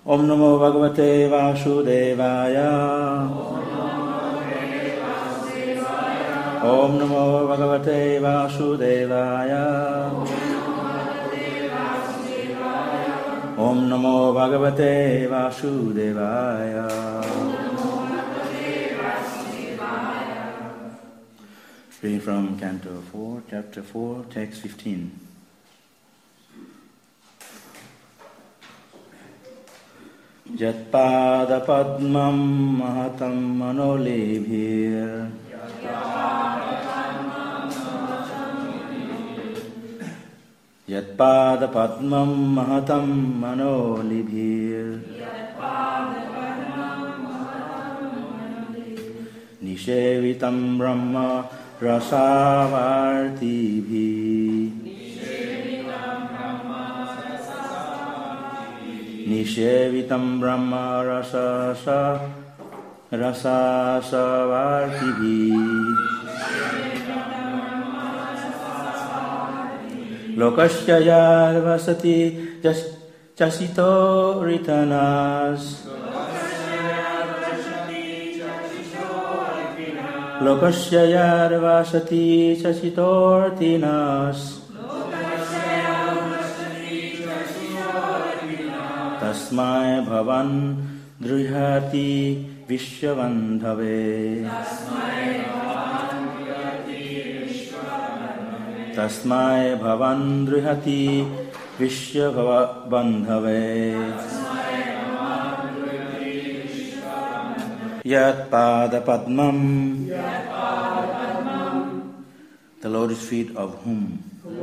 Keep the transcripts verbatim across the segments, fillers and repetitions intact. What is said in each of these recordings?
Om Namo Bhagavate Vasudevaya. Om Namo Bhagavate Vasudevaya. Om Namo Bhagavate Vasudevaya. Reading from Canto four, Chapter four, Text fifteen. Yatpada Padmam Mahatam Manolibhir. Yatpada Padmam Mahatam Manolibhir. Nishevitam Brahma Rasavartibhi. Nishevitam Brahma Rasasa Rasasavartibhi. Lokasya yad vasati chasito ritanas. Lokasya yad vasati chasito ritanas. Tasmai bhavan drihati vishwabandhave. Tasmai bhavan drihati vishwabandhave. Yat pada padmam. The lotus feet of whom?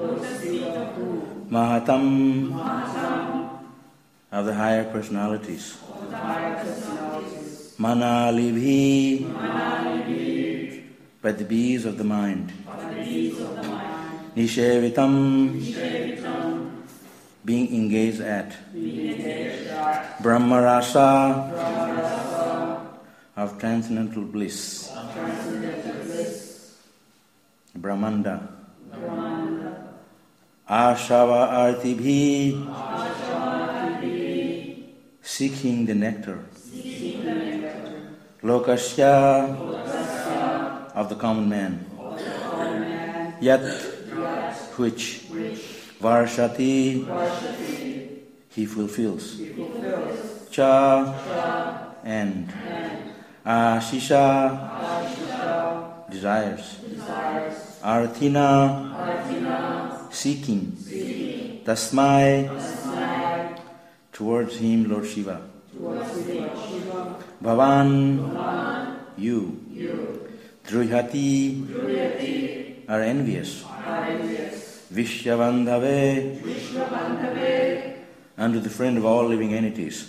Mahatam. Of the higher personalities. Manalibhi. By the bees of the mind. Nishevitam. Being engaged at. Brahmarasa. Of transcendental bliss. Brahmanda. Ashava artibhi. Seeking the nectar. Lokasya. Of the common man. Yat. Which. Varshati. He fulfills. Cha. And. Ashisha. Desires. Arthina. Seeking. Tasmai. Towards him, Lord Shiva. Bhavan. You. Drihati. Are envious. Vishwabandhave. Unto the friend of all living entities.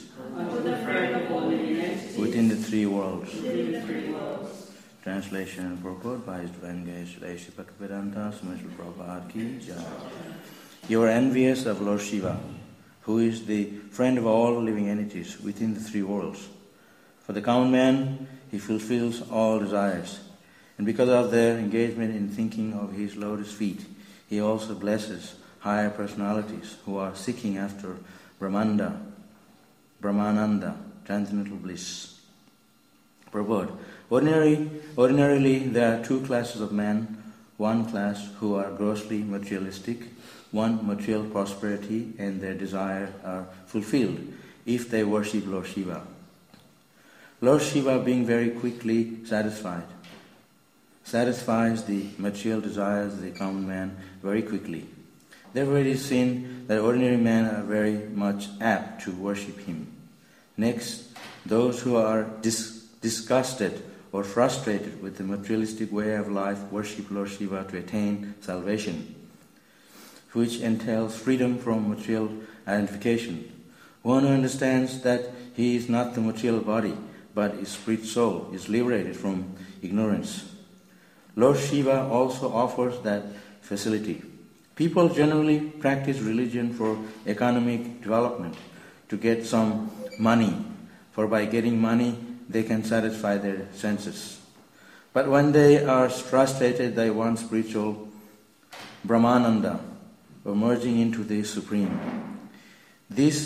Within the three worlds. Translation and purport by His Divine Grace, Srila Sri Bhaktivedanta Swami Srila Prabhupada Ki Jai. You are envious of Lord Shiva, who is the friend of all living entities within the three worlds. For the common man, he fulfills all desires. And because of their engagement in thinking of his lotus feet, he also blesses higher personalities who are seeking after Brahmanda, Brahmananda, transcendental bliss. Purport. Ordinary, ordinarily, there are two classes of men. One class who are grossly materialistic, one material prosperity and their desire are fulfilled if they worship Lord Shiva. Lord Shiva, being very quickly satisfied, satisfies the material desires of the common man very quickly. Therefore it is seen that ordinary men are very much apt to worship him. Next, those who are dis- disgusted or frustrated with the materialistic way of life worship Lord Shiva to attain salvation, which entails freedom from material identification. One who understands that he is not the material body, but his spirit soul is liberated from ignorance. Lord Shiva also offers that facility. People generally practice religion for economic development, to get some money, for by getting money they can satisfy their senses. But when they are frustrated, they want spiritual Brahmananda, or merging into the Supreme. This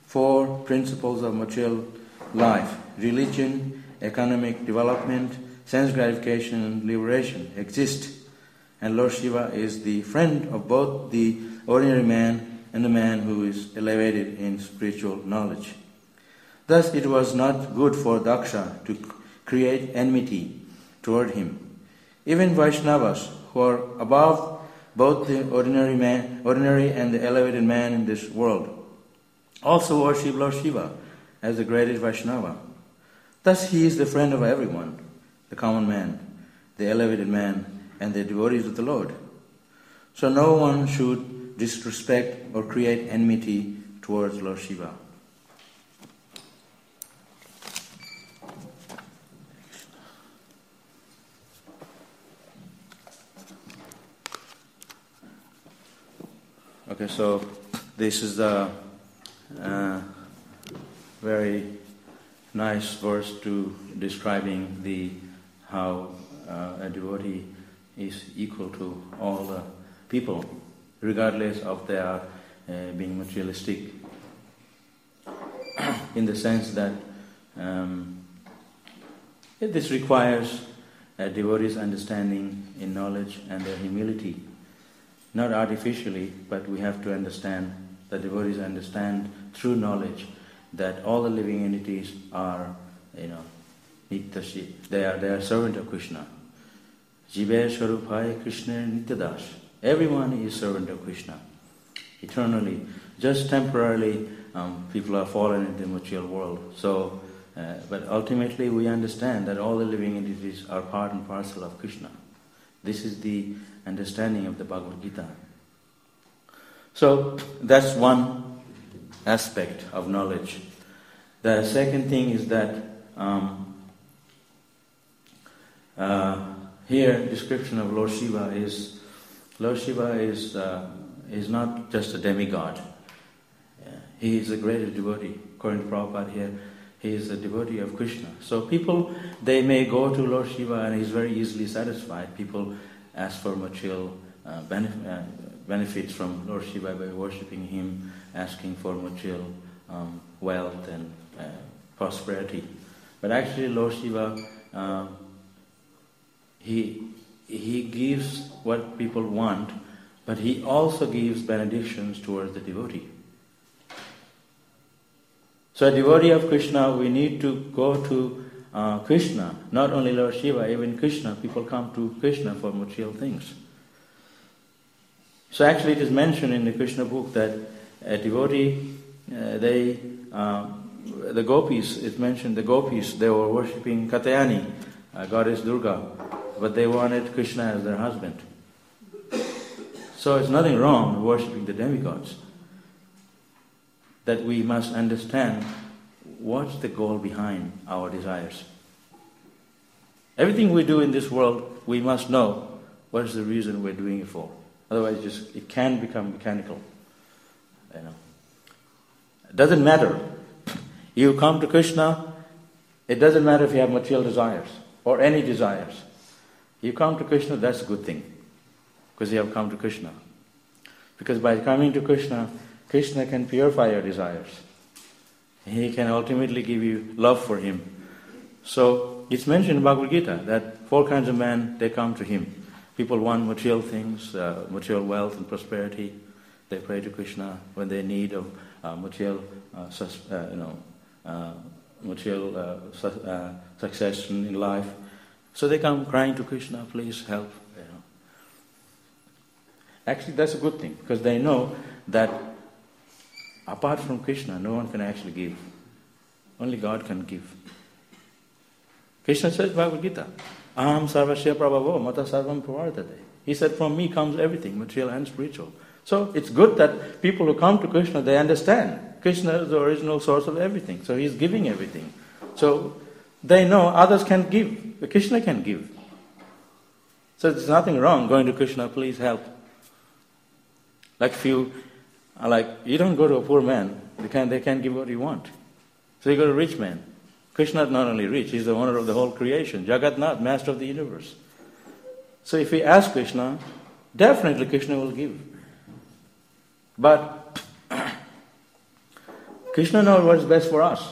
four principles of material life: religion, economic development, sense gratification, and liberation exist. And Lord Shiva is the friend of both the ordinary man and the man who is elevated in spiritual knowledge. Thus it was not good for Daksha to create enmity toward him. Even Vaishnavas, who are above both the ordinary man, ordinary and the elevated man in this world, also worship Lord Shiva as the greatest Vaishnava. Thus he is the friend of everyone, the common man, the elevated man, and the devotees of the Lord. So no one should disrespect or create enmity towards Lord Shiva. Okay, so this is a uh, very nice verse to describing the how uh, a devotee is equal to all the people, regardless of their uh, being materialistic, in the sense that um, this requires a devotee's understanding in knowledge and their humility. Not artificially, but we have to understand, the devotees understand through knowledge that all the living entities are, you know, Nityashi. They are they are servant of Krishna. Jive Swarupai Krishna Nityadas. Everyone is servant of Krishna, eternally. Just temporarily, um, people are fallen into the material world. So, uh, but ultimately, we understand that all the living entities are part and parcel of Krishna. This is the understanding of the Bhagavad Gita. So that's one aspect of knowledge. The second thing is that um, uh, here description of Lord Shiva is Lord Shiva is uh, is not just a demigod. Yeah. He is the greatest devotee. According to Prabhupada here, he is a devotee of Krishna. So people, they may go to Lord Shiva and he's very easily satisfied. People ask for material uh, benef- uh, benefits from Lord Shiva by worshipping him, asking for material um, wealth and uh, prosperity. But actually Lord Shiva, uh, he, he gives what people want, but he also gives benedictions towards the devotee. So a devotee of Krishna, we need to go to Uh, Krishna, not only Lord Shiva, even Krishna, people come to Krishna for material things. So actually it is mentioned in the Krishna book that a devotee, uh, they, uh, the gopis, it's mentioned the gopis, they were worshipping Katyayani, uh, goddess Durga, but they wanted Krishna as their husband. So it's nothing wrong with worshipping the demigods. That we must understand what's the goal behind our desires. Everything we do in this world, we must know what is the reason we're doing it for. Otherwise, just it can become mechanical. You know, it doesn't matter. You come to Krishna. It doesn't matter if you have material desires or any desires. You come to Krishna. That's a good thing, because you have come to Krishna. Because by coming to Krishna, Krishna can purify your desires. He can ultimately give you love for him. So it's mentioned in Bhagavad Gita that four kinds of men, they come to him. People want material things, uh, material wealth and prosperity. They pray to Krishna when they need of uh, material, uh, sus- uh, you know, uh, material uh, su- uh, success in life. So they come crying to Krishna, please help. You know. Actually, that's a good thing, because they know that apart from Krishna, no one can actually give. Only God can give. Krishna says, Bhagavad Gita, Aham sarvasya prabhavo mata sarvam pravartate. He said, from me comes everything, material and spiritual. So it's good that people who come to Krishna, they understand Krishna is the original source of everything. So he's giving everything. So they know others can give, but Krishna can give. So there's nothing wrong going to Krishna, please help. Like if you Like, you don't go to a poor man, they can't, they can't give what you want. So you go to a rich man. Krishna is not only rich, he's the owner of the whole creation. Jagatnath, master of the universe. So if we ask Krishna, definitely Krishna will give. But Krishna knows what is best for us.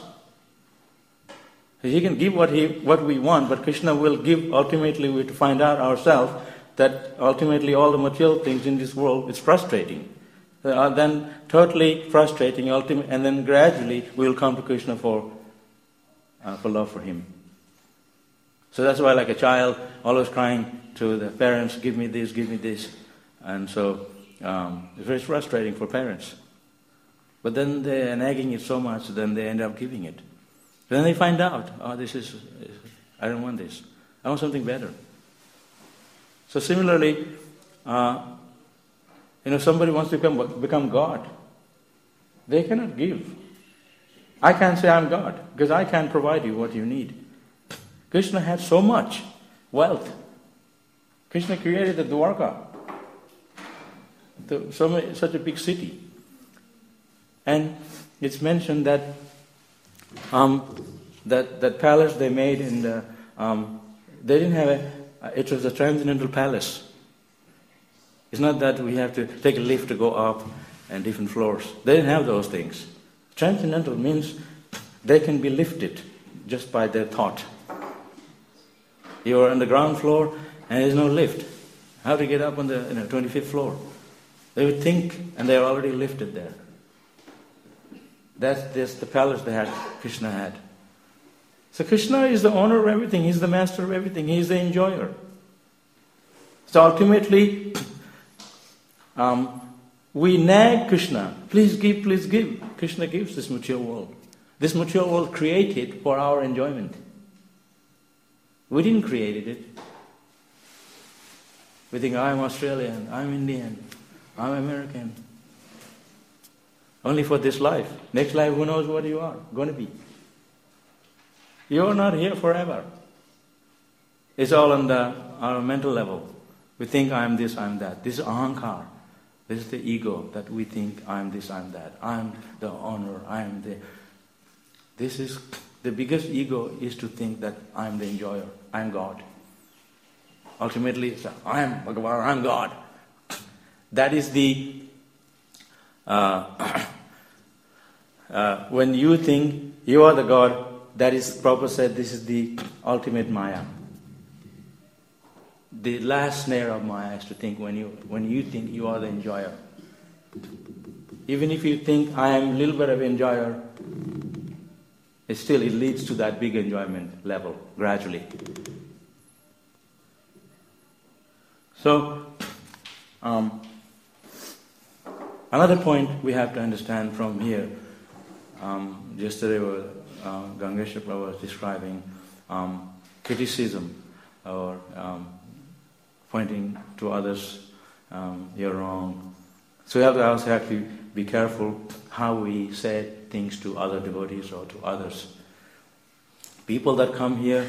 He can give what he what we want, but Krishna will give. Ultimately, we have to find out ourselves that ultimately all the material things in this world is frustrating. They are then totally frustrating, ultimate, and then gradually we will come to Krishna for uh, for love for Him. So that's why, like a child, always crying to the parents, "Give me this, give me this," and so um, it's very frustrating for parents. But then they are nagging it so much, then they end up giving it. Then they find out, oh, this is, I don't want this. I want something better. So similarly, uh, you know, somebody wants to become, become God. They cannot give. I can't say I'm God, because I can't provide you what you need. Krishna has so much wealth. Krishna created the Dwarka, the, so many, such a big city. And it's mentioned that Um, that that palace they made in the um, they didn't have a uh, it was a transcendental palace. It's not that we have to take a lift to go up and different floors. They didn't have those things. Transcendental means they can be lifted just by their thought. You are on the ground floor and there's no lift. How to get up on the you know, twenty-fifth floor? They would think, and they are already lifted there. That's this, the palace they had, Krishna had. So Krishna is the owner of everything. He's the master of everything. He's the enjoyer. So ultimately, um, we nag Krishna. Please give, please give. Krishna gives this material world. This material world created for our enjoyment. We didn't create it. We think, I'm Australian, I'm Indian, I'm American. Only for this life. Next life, who knows what you are going to be. You are not here forever. It's all on the our mental level. We think I'm this, I'm that. This is ahankar. This is the ego that we think I'm this, I'm that. I'm the honor, I'm the... This is... The biggest ego is to think that I'm the enjoyer. I'm God. Ultimately, it's I'm Bhagavan, I'm God. That is the... Uh, uh, when you think you are the God, that is, Prabhupada said, this is the ultimate Maya. The last snare of Maya is to think when you when you think you are the enjoyer. Even if you think I am a little bit of enjoyer, it still it leads to that big enjoyment level gradually. So, um, another point we have to understand from here, um, yesterday uh, Gangesha Prabhu was describing um, criticism or um, pointing to others, um, you're wrong. So we have to also have to be careful how we say things to other devotees or to others. People that come here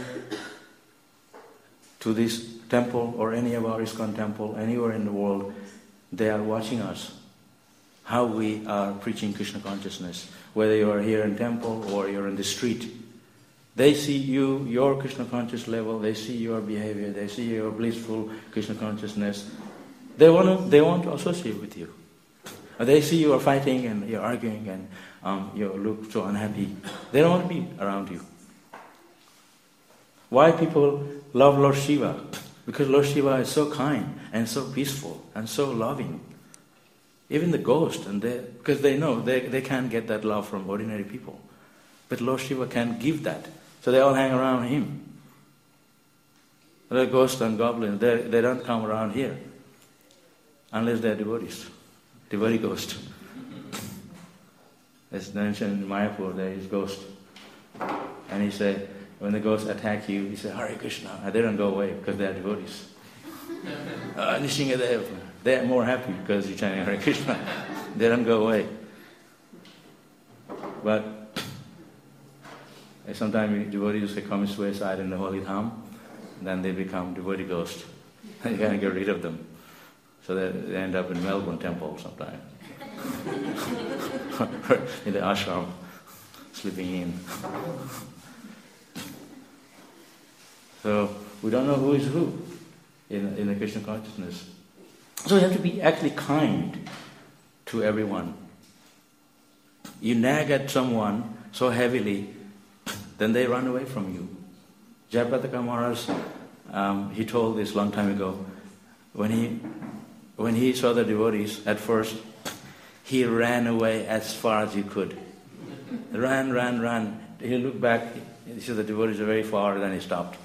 to this temple or any of our ISKCON temple, anywhere in the world, they are watching us. How we are preaching Krishna consciousness, whether you are here in temple or you're in the street. They see you, your Krishna conscious level, they see your behavior, they see your blissful Krishna consciousness. They want to, they want to associate with you. They see you are fighting and you're arguing and um, you look so unhappy. They don't want to be around you. Why people love Lord Shiva? Because Lord Shiva is so kind and so peaceful and so loving. Even the ghost, and they, because they know they, they can't get that love from ordinary people. But Lord Shiva can give that. So they all hang around him. The ghosts and goblins, they, they don't come around here. Unless they're devotees. Devotee ghost. As mentioned in Mayapur, there is ghost. And he said, when the ghosts attack you, he said, Hare Krishna. And they don't go away because they are devotees. uh, Nishingadev. They are more happy because you're chanting Hare Krishna. They don't go away. But sometimes devotees say commit suicide in the holy dham, then they become devotee ghosts. You can't get rid of them. So they, they end up in Melbourne temple sometime. In the ashram, sleeping in. So we don't know who is who in, in the Krishna consciousness. So we have to be actually kind to everyone. you nag at someone so heavily, then they run away from you. Jayapataka Maharaj, um, he told this long time ago, when he when he saw the devotees at first, he ran away as far as he could. Ran, ran, ran. He looked back, he said the devotees are very far, then he stopped.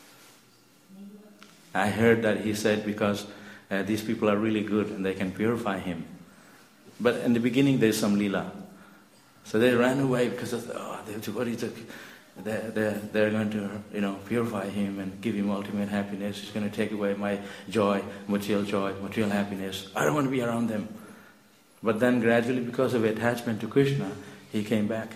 I heard that he said because uh, these people are really good and they can purify him. But in the beginning there's some lila. So they ran away because of, oh, the devotees are, they're, they're, they're going to, you know, purify him and give him ultimate happiness. He's going to take away my joy, material joy, material happiness. I don't want to be around them. But then gradually, because of attachment to Krishna, he came back.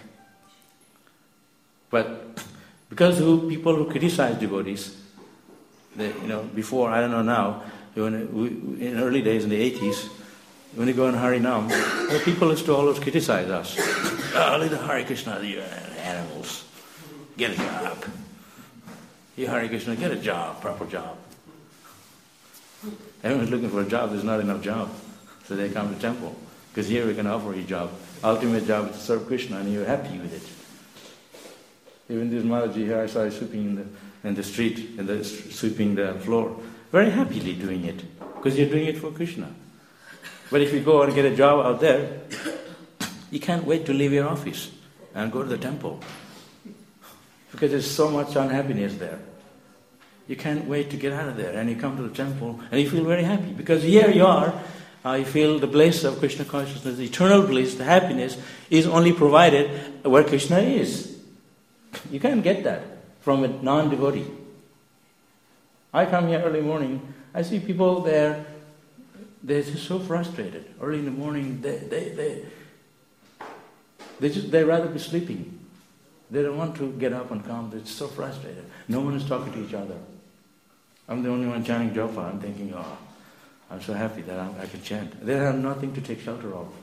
But because who people who criticize devotees, they, you know, before, I don't know now, when we, in early days in the eighties, when you go in Harinam, the people used to always criticize us. Oh, look at Hare Krishna, you animals. Get a job. You Hare Krishna, get a job, proper job. Everyone's looking for a job, there's not enough job. So they come to temple. Because here we can offer you a job. Ultimate job is to serve Krishna and you're happy with it. Even this Mataji here, I saw her sweeping in the, in the street, in the, sweeping the floor. Very happily doing it. Because you're doing it for Krishna. But if you go and get a job out there, you can't wait to leave your office and go to the temple. Because there's so much unhappiness there. You can't wait to get out of there. And you come to the temple and you feel very happy. Because here you are, uh, you feel the bliss of Krishna consciousness, the eternal bliss, the happiness is only provided where Krishna is. You can't get that from a non-devotee. I come here early morning, I see people there, they're just so frustrated. Early in the morning, they they they they just they rather be sleeping. They don't want to get up and come. They're so frustrated. No one is talking to each other. I'm the only one chanting japa. I'm thinking, oh, I'm so happy that I'm, I can chant. They have nothing to take shelter of.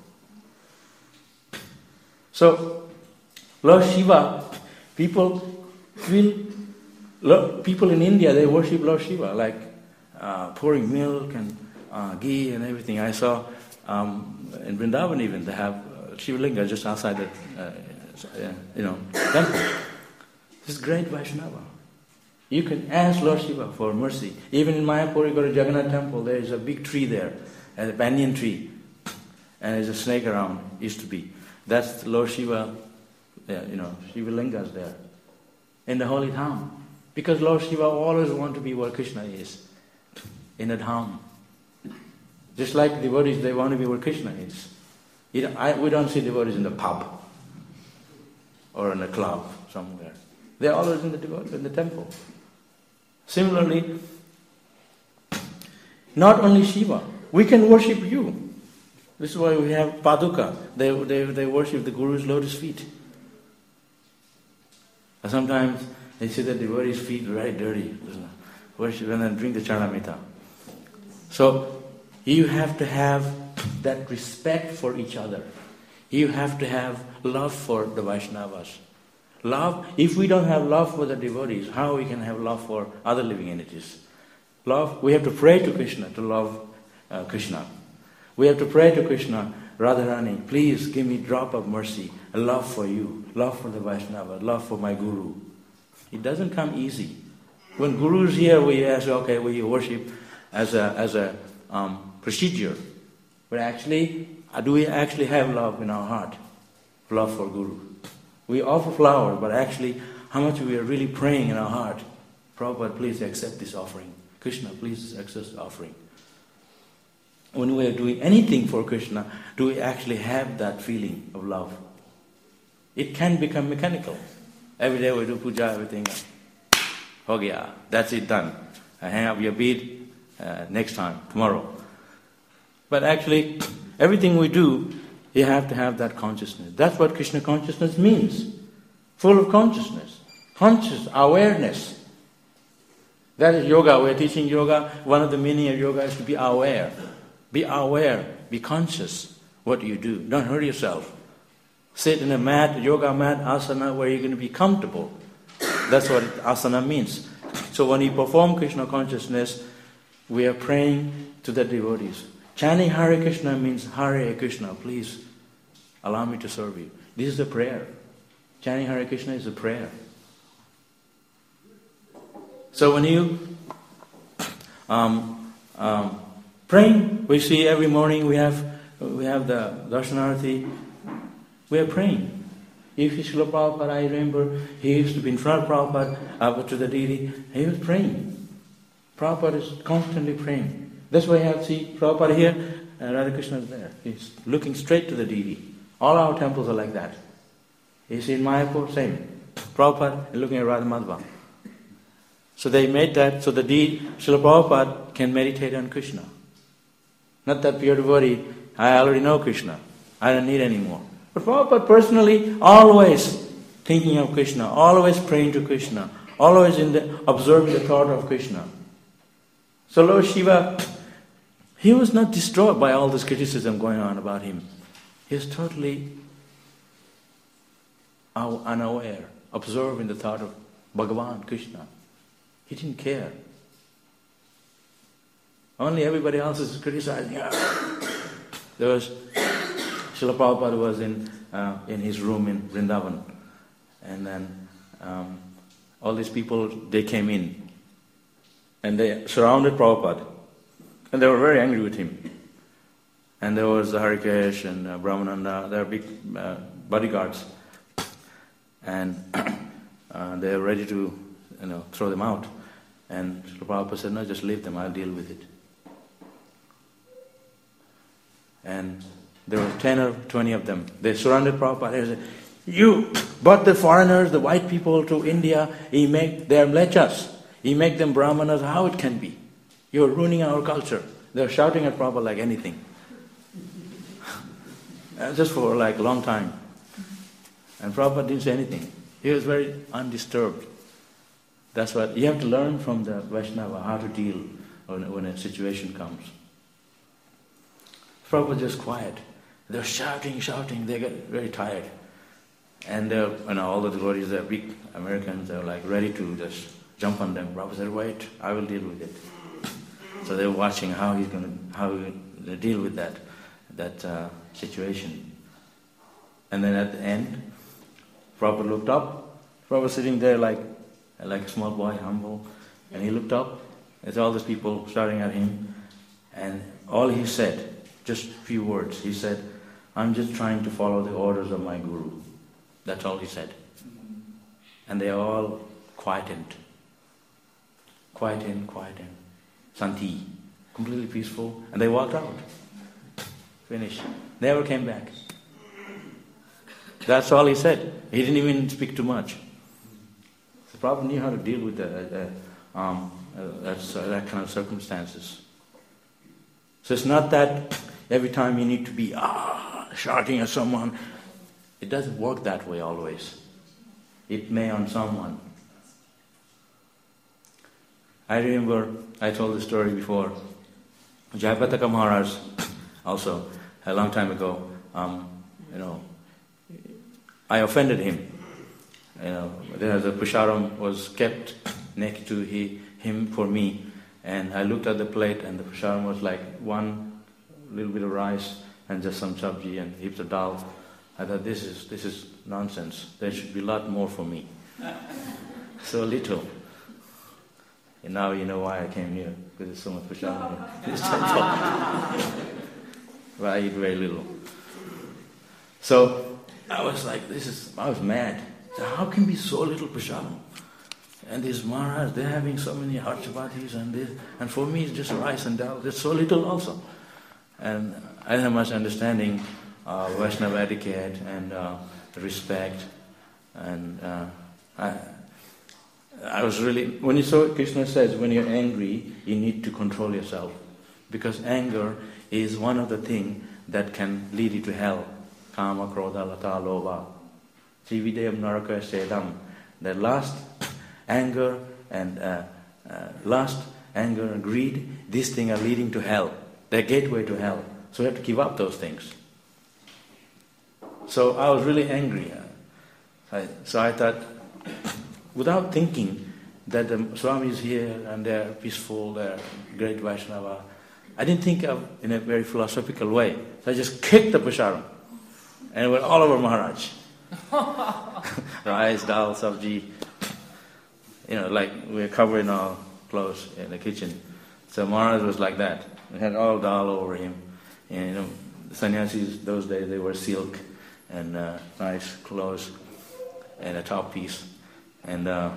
So, Lord Shiva, people feel. People in India, they worship Lord Shiva, like uh, pouring milk and uh, ghee and everything. I saw um, in Vrindavan even, they have uh, Shiva Linga just outside the uh, uh, you know, temple. This is great Vaishnava. You can ask Lord Shiva for mercy. Even in Mayapur, you go to Jagannath temple, there is a big tree there, a banyan tree, and there's a snake around, used to be. That's Lord Shiva, yeah, you know, Shiva Lingas there, in the holy town. Because Lord Shiva always wants to be where Krishna is, in a dham. Just like devotees, they want to be where Krishna is. You know, I, we don't see devotees in the pub or in a club somewhere. They're always in the devotee, in the temple. Similarly, not only Shiva, we can worship you. This is why we have Paduka. They, they, they worship the Guru's lotus feet. And sometimes they see the devotees' feet very dirty. Worship and then drink the Charanamrita. So you have to have that respect for each other. You have to have love for the Vaishnavas. Love, if we don't have love for the devotees, how we can have love for other living entities? Love, we have to pray to Krishna to love uh, Krishna. We have to pray to Krishna, Radharani, please give me a drop of mercy, a love for you, love for the Vaishnava, love for my Guru. It doesn't come easy. When Guru is here, we ask, okay, we worship as a as a um, procedure. But actually, do we actually have love in our heart? Love for Guru. We offer flowers, but actually, how much we are really praying in our heart? Prabhupada, please accept this offering. Krishna, please accept the offering. When we are doing anything for Krishna, do we actually have that feeling of love? It can become mechanical. Every day we do puja, everything. Ho gaya, that's it, done. I hang up your bead, uh, next time, tomorrow. But actually, everything we do, you have to have that consciousness. That's what Krishna consciousness means. Full of consciousness. Conscious awareness. That is yoga. We're teaching yoga. One of the meaning of yoga is to be aware. Be aware. Be conscious what you do. Don't hurt yourself. Sit in a mat, yoga mat, asana, where you're going to be comfortable. That's what asana means. So when you perform Krishna consciousness, we are praying to the devotees. Chanting Hare Krishna means Hare Krishna, please allow me to serve you. This is a prayer. Chanting Hare Krishna is a prayer. So when you um, um, praying, we see every morning we have we have the Darshanarati. We are praying. If Srila Prabhupada, I remember, he used to be in front of Prabhupada, up to the deity, he was praying. Prabhupada is constantly praying. That's why you have to see Prabhupada here, and Radha Krishna is there. He's looking straight to the deity. All our temples are like that. You see in Mayapur, same. Prabhupada is looking at Radha Madhava. So they made that so the deity, Srila Prabhupada can meditate on Krishna. Not that pure devotee, I already know Krishna. I don't need any more. But Prabhupada personally, always thinking of Krishna, always praying to Krishna, always in the, observing the thought of Krishna. So Lord Shiva, he was not distraught by all this criticism going on about him. He was totally unaware, observing the thought of Bhagavan, Krishna. He didn't care. Only everybody else is criticizing. There was Srila Prabhupada was in uh, in his room in Vrindavan, and then um, all these people, they came in, and they surrounded Prabhupada, and they were very angry with him. And there was Harikesh and uh, Brahmananda, they were big uh, bodyguards, and uh, they were ready to, you know, throw them out. And Srila Prabhupada said, no, just leave them, I'll deal with it. And there were ten or twenty of them. They surrounded Prabhupada. They said, you brought the foreigners, the white people to India. You make them mlechas. You make them brahmanas. How it can be? You're ruining our culture. They're shouting at Prabhupada like anything. Just for like a long time. And Prabhupada didn't say anything. He was very undisturbed. That's what you have to learn from the Vaishnava, how to deal when, when a situation comes. Prabhupada was just quiet. They're shouting, shouting, they get very tired. And they're, you know, all the devotees, they're big Americans, they're like ready to just jump on them. Prabhupada said, wait, I will deal with it. So they're watching how he's going to, how he's going to deal with that, that uh, situation. And then at the end, Prabhupada looked up. Prabhupada was sitting there like, like a small boy, humble. And he looked up, there's all these people shouting at him. And all he said, just a few words, he said, I'm just trying to follow the orders of my guru. That's all he said. And they all quietened. Quietened, quietened. Santi. Completely peaceful. And they walked out. Finished. Never came back. That's all he said. He didn't even speak too much. The Prabhupada knew how to deal with the, uh, um, uh, that's, uh, that kind of circumstances. So it's not that every time you need to be ah shouting at someone. It doesn't work that way always. It may on someone. I remember, I told the story before, Jayapataka Maharaj, also, a long time ago, um, you know, I offended him. You know, there the Pusharam was kept next to he, him for me, and I looked at the plate, and the Pusharam was like one little bit of rice and just some sabji and heaps of dal. I thought, this is this is nonsense. There should be a lot more for me. So little. And now you know why I came here, because there's so much Pusharam in this temple. But I eat very little. So I was like, this is, I was mad. So how can be so little Pusharam? And these Maharaj, they're having so many hot chapatis and this, and for me it's just rice and dal. There's so little also. And I didn't have much understanding of Vaishnava etiquette and uh, respect. And uh, I, I was really, when you saw Krishna says, when you're angry, you need to control yourself. Because anger is one of the things that can lead you to hell. Kama, krodha, lata, lova. Trivideyam naraka sedam. The last anger and uh, uh, lust, anger and greed, these things are leading to hell. They're gateway to hell. So we have to give up those things. So I was really angry. I, so I thought, without thinking that the Swami is here and they're peaceful, they're great Vaishnava, I didn't think of in a very philosophical way. So I just kicked the Pusharam. And it went all over Maharaj. Rice, dal, sabji. You know, like we're covering our clothes in the kitchen. So Maharaj was like that. He had all dal over him. And, you know, the sannyasis those days, they were silk and uh, nice clothes and a top piece. And uh,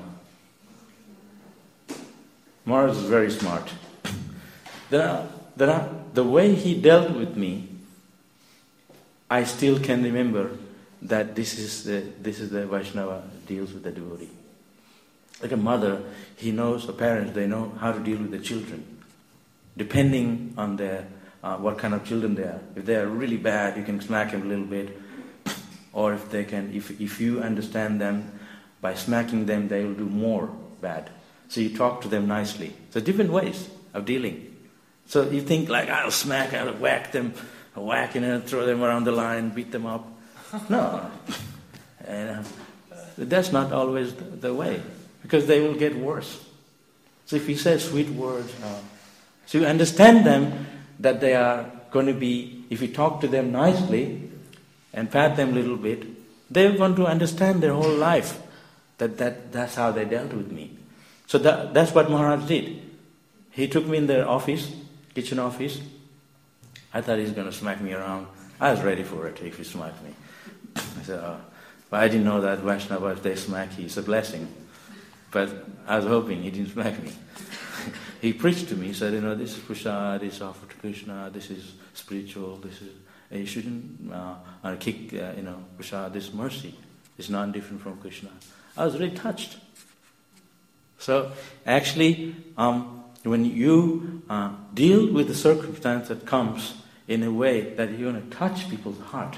Maharaj was very smart. There are, there are, the way he dealt with me, I still can remember that this is the this is the Vaishnava deals with the devotee. Like a mother, he knows, the parents, they know how to deal with the children, depending on their uh, what kind of children they are. If they are really bad, you can smack them a little bit, or if they can, if if you understand them, by smacking them, they will do more bad. So you talk to them nicely. So different ways of dealing. So you think like, I'll smack, I'll whack them, I'll whack and I'll throw them around the line, beat them up. No. And uh, that's not always the, the way, because they will get worse. So if you say sweet words, uh, so you understand them that they are going to be, if you talk to them nicely and pat them a little bit, they're going to understand their whole life that, that that's how they dealt with me. So that, that's what Maharaj did. He took me in the office, kitchen office. I thought he's going to smack me around. I was ready for it if he smacked me. I said, oh. But I didn't know that Vaishnava, if they smack, he's a blessing. But I was hoping he didn't smack me. He preached to me, he said, you know, this is prasad, this is offered to Krishna, this is spiritual, this is, you shouldn't uh, kick, uh, you know, prasad, this is mercy. It's not different from Krishna. I was really touched. So actually, um, when you uh, deal with the circumstance that comes in a way that you're going to touch people's heart,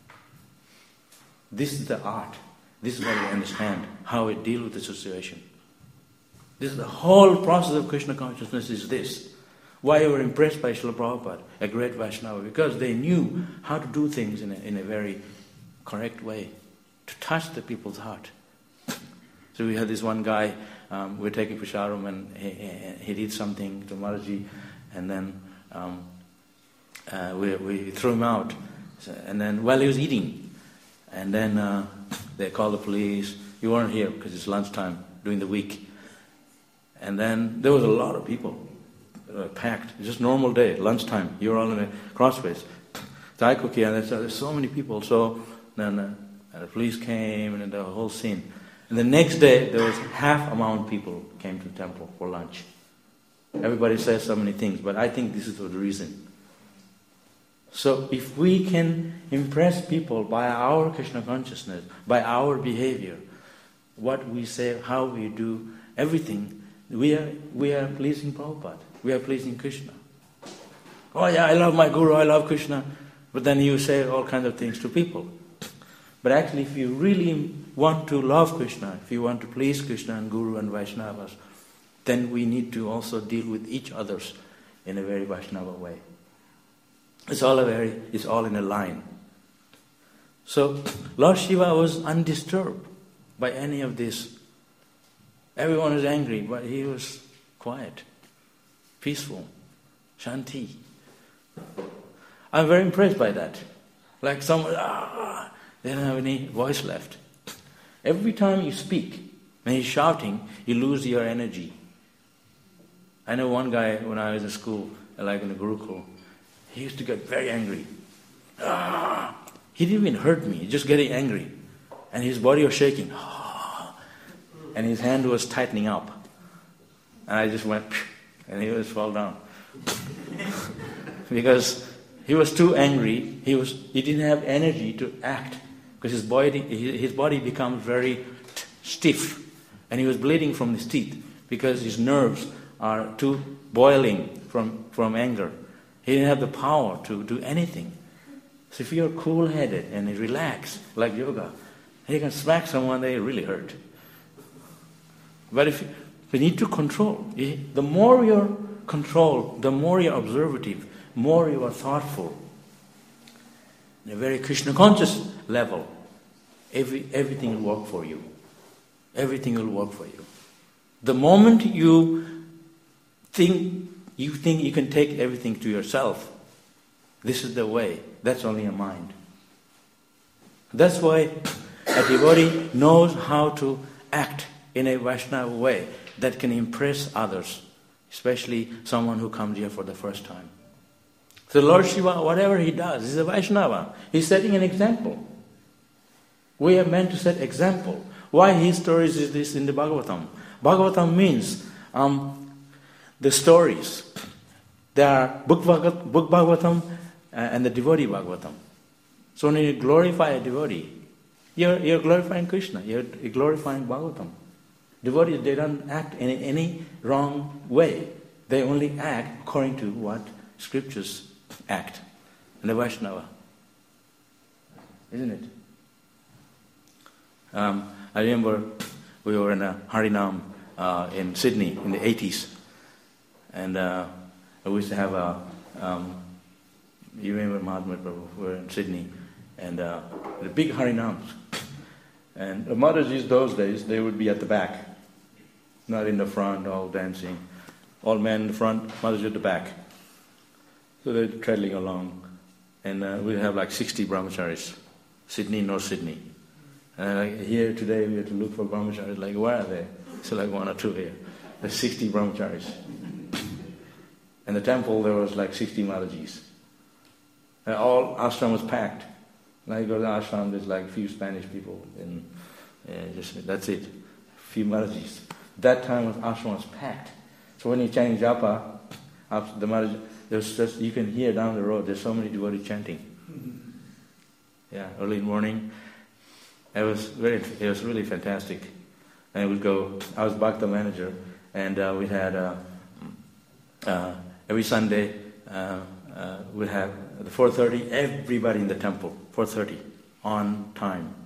this is the art. This is what we understand, how we deal with the situation. This is the whole process of Krishna consciousness is this. Why you were impressed by Srila Prabhupada, a great Vaishnava? Because they knew how to do things in a, in a very correct way, to touch the people's heart. So we had this one guy, um, we were taking prasadam and he, he, he did something to Maharaji, and then um, uh, we, we threw him out. So, and then while he was eating, and then uh, they called the police. You weren't here because it's lunchtime during the week. And then there was a lot of people uh, packed. Just normal day, lunchtime. You were all in the crossways. Taikoki, and there's so many people. So then uh, the police came and the whole scene. And the next day, there was half amount of people came to the temple for lunch. Everybody says so many things, but I think this is the reason. So if we can impress people by our Krishna consciousness, by our behavior, what we say, how we do, everything, we are we are pleasing Prabhupada. We are pleasing Krishna. Oh yeah, I love my Guru, I love Krishna. But then you say all kinds of things to people. But actually, if you really want to love Krishna, if you want to please Krishna and Guru and Vaishnavas, then we need to also deal with each others in a very Vaishnava way. It's all a very, it's all in a line. So Lord Shiva was undisturbed by any of this. Everyone was angry, but he was quiet, peaceful, shanti. I'm very impressed by that. Like someone, ah, they don't have any voice left. Every time you speak, when he's shouting, you lose your energy. I know one guy when I was in school, like in the Gurukul, he used to get very angry. Ah! He didn't even hurt me, just getting angry. And his body was shaking. Ah! And his hand was tightening up. And I just went, and he was fall down. Because he was too angry, he was he didn't have energy to act. Because his body, his body becomes very t- stiff. And he was bleeding from his teeth because his nerves are too boiling from, from anger. He didn't have the power to do anything. So if you're cool-headed and you relax, like yoga, you can smack someone, they really hurt. But if you, you need to control. The more you're controlled, the more you're observative, more you are thoughtful. In a very Krishna conscious level, every, everything will work for you. Everything will work for you. The moment you think you think you can take everything to yourself, this is the way. That's only a mind. That's why a devotee knows how to act in a Vaishnava way that can impress others, especially someone who comes here for the first time. So Lord Shiva, whatever he does, is a Vaishnava. He's setting an example. We are meant to set example. Why his stories is this in the Bhagavatam? Bhagavatam means um, the stories. There are book, Bhagavat, book Bhagavatam uh, and the devotee Bhagavatam. So when you glorify a devotee, you're, you're glorifying Krishna, you're, you're glorifying Bhagavatam. Devotees, they don't act in any wrong way. They only act according to what scriptures act. And the Vaishnava. Isn't it? Um, I remember we were in a Harinam uh, in Sydney in the eighties. And uh, we used to have a, um, you remember Mahatma Prabhu, we were in Sydney. And uh, the big Harinams. And the Mataji's those days, they would be at the back. Not in the front, all dancing. All men in the front, Mataji at the back. So they're traveling along. And uh, we have like sixty brahmacharis. Sydney, North Sydney. And like here today we have to look for brahmacharis. Like, where are they? So like one or two here. There's sixty brahmacharis. In the temple there was like sixty Matajis. And all ashram was packed. Now you go to the ashram, there's like a few Spanish people. And uh, just that's it. A few Matajis. That time was ashram was packed. So when you chant japa, after the Maharaj, there's just, you can hear down the road, there's so many devotees chanting. Yeah, early in the morning. It was very, it was really fantastic. And we'd go, I was Bhakta manager, and uh, we had, uh, uh, every Sunday, uh, uh, we'd have at four thirty, everybody in the temple, four thirty, on time.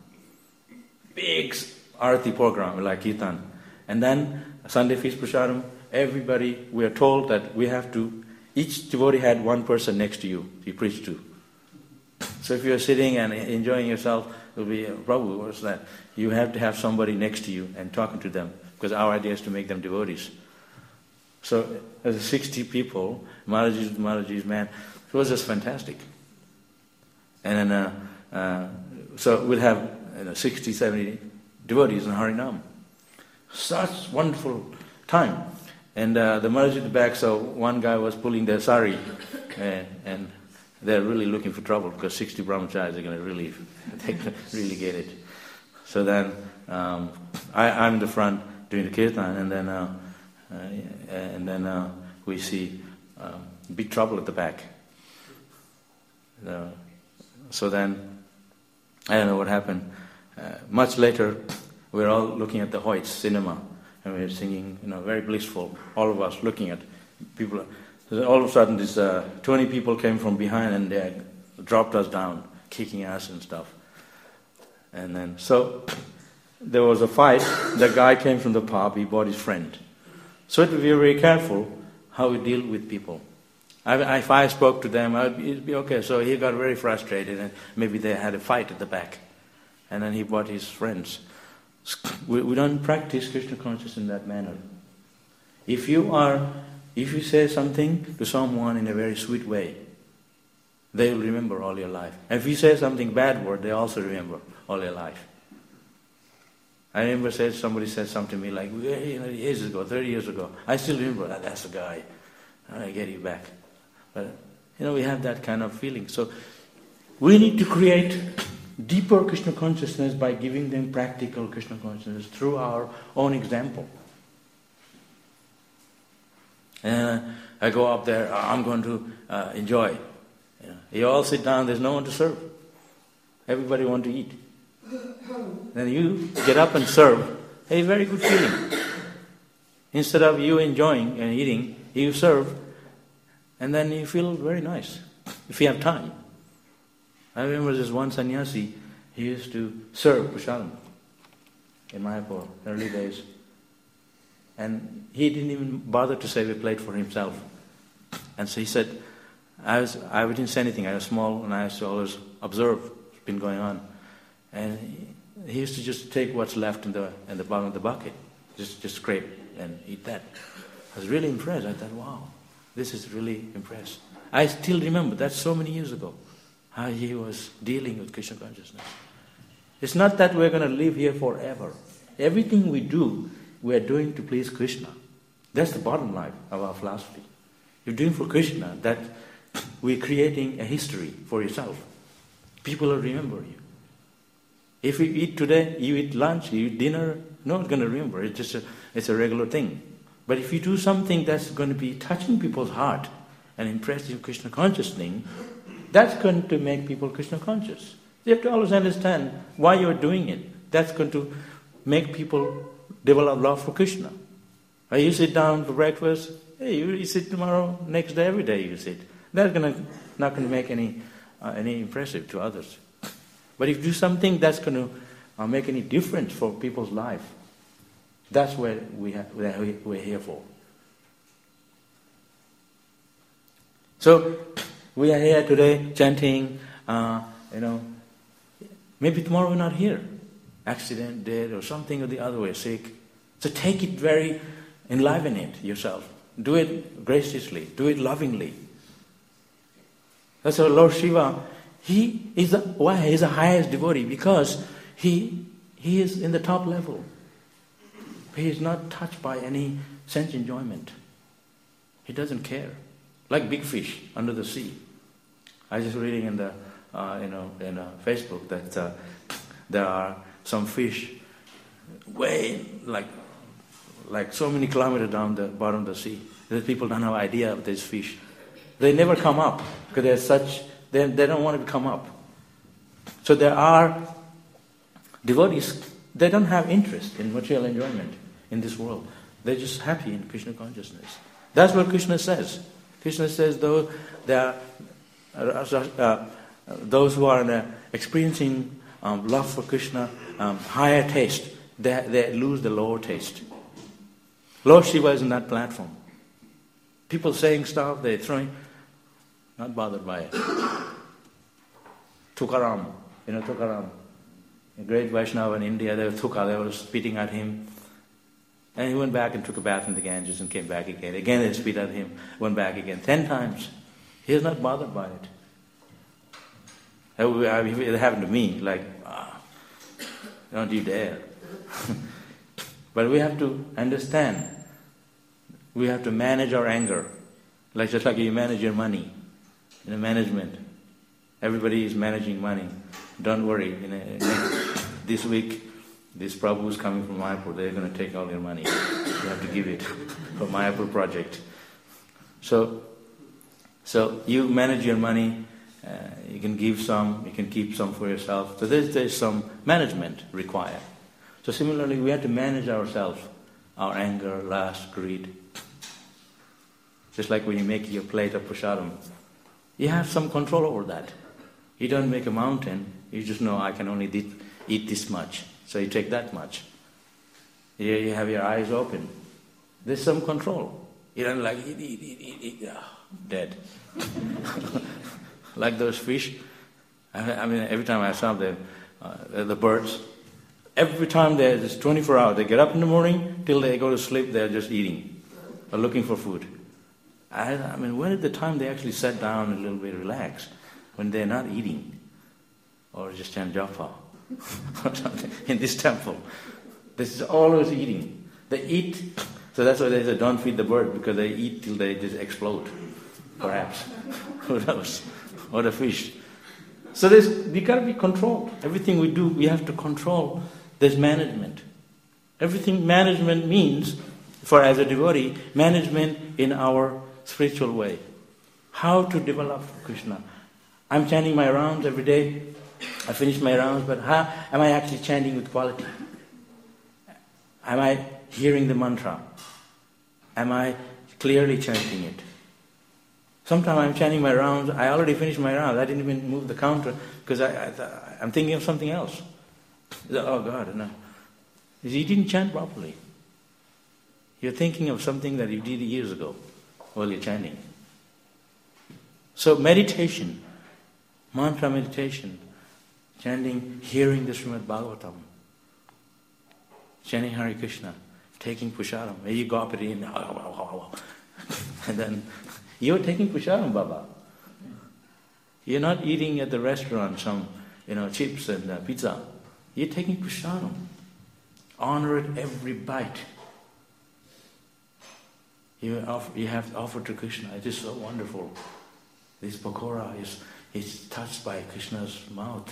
Big arati program, like Kirtan. And then, Sunday Feast Prasadam, everybody, we are told that we have to, each devotee had one person next to you, you preach to. So if you're sitting and enjoying yourself, it'll be, Prabhu, what's that? You have to have somebody next to you and talking to them, because our idea is to make them devotees. So, as sixty people, Maharaji's, Maharaji's man, it was just fantastic. And then, uh, uh, so we'd have you know, sixty, seventy devotees in Harinam. Such wonderful time. And uh, the Maharaji at the back, so one guy was pulling their sari, and, and they're really looking for trouble because sixty brahmacharis are going to really, they really get it. So then um, I, I'm in the front doing the kirtan, and then uh, uh, and then uh, we see um, big trouble at the back. Uh, so then I don't know what happened. Uh, much later, we we're all looking at the Hoyts cinema, and we were singing, you know, very blissful. All of us looking at people. So all of a sudden, this uh, twenty people came from behind and they dropped us down, kicking us and stuff. And then, so there was a fight. The guy came from the pub. He brought his friend. So we were very careful how we deal with people. I, if I spoke to them, I'd be, it'd be okay. So he got very frustrated, and maybe they had a fight at the back. And then he brought his friends. We, we don't practice Krishna consciousness in that manner. If you are, if you say something to someone in a very sweet way, they will remember all your life. And if you say something bad word, they also remember all your life. I remember said somebody said something to me like you know, years ago, thirty years ago. I still remember that. That's the guy. I get you back. But you know, we have that kind of feeling. So we need to create deeper Krishna consciousness by giving them practical Krishna consciousness through our own example. And I go up there, I'm going to uh, enjoy. You know, you all sit down, there's no one to serve. Everybody wants to eat. Then you get up and serve. A very good feeling. Instead of you enjoying and eating, you serve, and then you feel very nice, if you have time. I remember this one sannyasi, he used to serve prasadam in Mayapur, early days. And he didn't even bother to save a plate for himself. And so he said, I was I didn't say anything, I was small and I used to always observe what's been going on. And he, he used to just take what's left in the in the bottom of the bucket, just just scrape and eat that. I was really impressed. I thought, wow, this is really impressed. I still remember, that's so many years ago, how he was dealing with Krishna consciousness. It's not that we're going to live here forever. Everything we do, we are doing to please Krishna. That's the bottom line of our philosophy. You're doing for Krishna, that we're creating a history for yourself. People will remember you. If you eat today, you eat lunch, you eat dinner, no one's going to remember. It's just a, it's a regular thing. But if you do something that's going to be touching people's heart and impressing Krishna consciousness, that's going to make people Krishna conscious. You have to always understand why you're doing it. That's going to make people develop love for Krishna. Or you sit down for breakfast, hey, you, you sit tomorrow, next day, every day you sit. That's gonna, not going to make any uh, any impressive to others. But if you do something that's going to uh, make any difference for people's life, that's what we ha- we're here for. So we are here today chanting, uh, you know, maybe tomorrow we're not here. Accident, dead, or something or the other way, sick. So take it very, enliven it yourself. Do it graciously, do it lovingly. That's why Lord Shiva, he is the, why he's the highest devotee, because he he is in the top level. He is not touched by any sense enjoyment. He doesn't care. Like big fish under the sea. I was just reading in the uh, you know in uh, Facebook that uh, there are some fish way like like so many kilometers down the bottom of the sea. That people don't have idea of this fish. They never come up because they're such. They they don't want to come up. So there are devotees. They don't have interest in material enjoyment in this world. They're just happy in Krishna consciousness. That's what Krishna says. Krishna says, though there are uh, uh, those who are uh, experiencing um, love for Krishna, um, higher taste, they, they lose the lower taste. Lord Shiva is in that platform. People saying stuff, they're throwing, not bothered by it. Tukaram, you know Tukaram, a great Vaishnava in India, they were Tuka, they were spitting at him. And he went back and took a bath in the Ganges and came back again. Again they spit at him, went back again. Ten times. He is not bothered by it. It happened to me, like, ah, don't you dare. But we have to understand. We have to manage our anger. Like just like you manage your money. In a management. Everybody is managing money. Don't worry. In a, in a, this week, this Prabhu is coming from Mayapur. They're going to take all your money. You have to give it for Mayapur project. So, so you manage your money. Uh, you can give some. You can keep some for yourself. So there's, there's some management required. So similarly, we have to manage ourselves. Our anger, lust, greed. Just like when you make your plate of prasadam. You have some control over that. You don't make a mountain. You just know, I can only eat, eat this much. So you take that much. You, you have your eyes open. There's some control. You don't like, eat, eat, eat, eat, eat. Oh, dead. Like those fish. I, I mean, every time I saw them, uh, the birds, every time they're just twenty-four hours, they get up in the morning, till they go to sleep, they're just eating, or looking for food. I, I mean, when is the time they actually sit down and a little bit relax? When they're not eating, or just chant japa, or something, in this temple. This is always eating. They eat, so that's why they say don't feed the bird, because they eat till they just explode, perhaps. Who knows? Or the fish. So there's, we got to be controlled. Everything we do, we have to control. There's management. Everything management means, for as a devotee, management in our spiritual way. How to develop Krishna. I'm chanting my rounds every day. I finish my rounds, but how am I actually chanting with quality? Am I hearing the mantra? Am I clearly chanting it? Sometimes I'm chanting my rounds, I already finished my rounds, I didn't even move the counter because I, I, I'm thinking of something else. Oh God, no. You didn't chant properly. You're thinking of something that you did years ago while you're chanting. So meditation, mantra meditation, chanting, hearing the Srimad Bhagavatam, chanting Hare Krishna, taking Pushadam. You go up it in, and then you're taking Pushadam, Baba. You're not eating at the restaurant some, you know, chips and uh, pizza. You're taking prasadam. Honor it every bite. You, offer, you have to offer to Krishna. It is so wonderful. This pakora is, is touched by Krishna's mouth.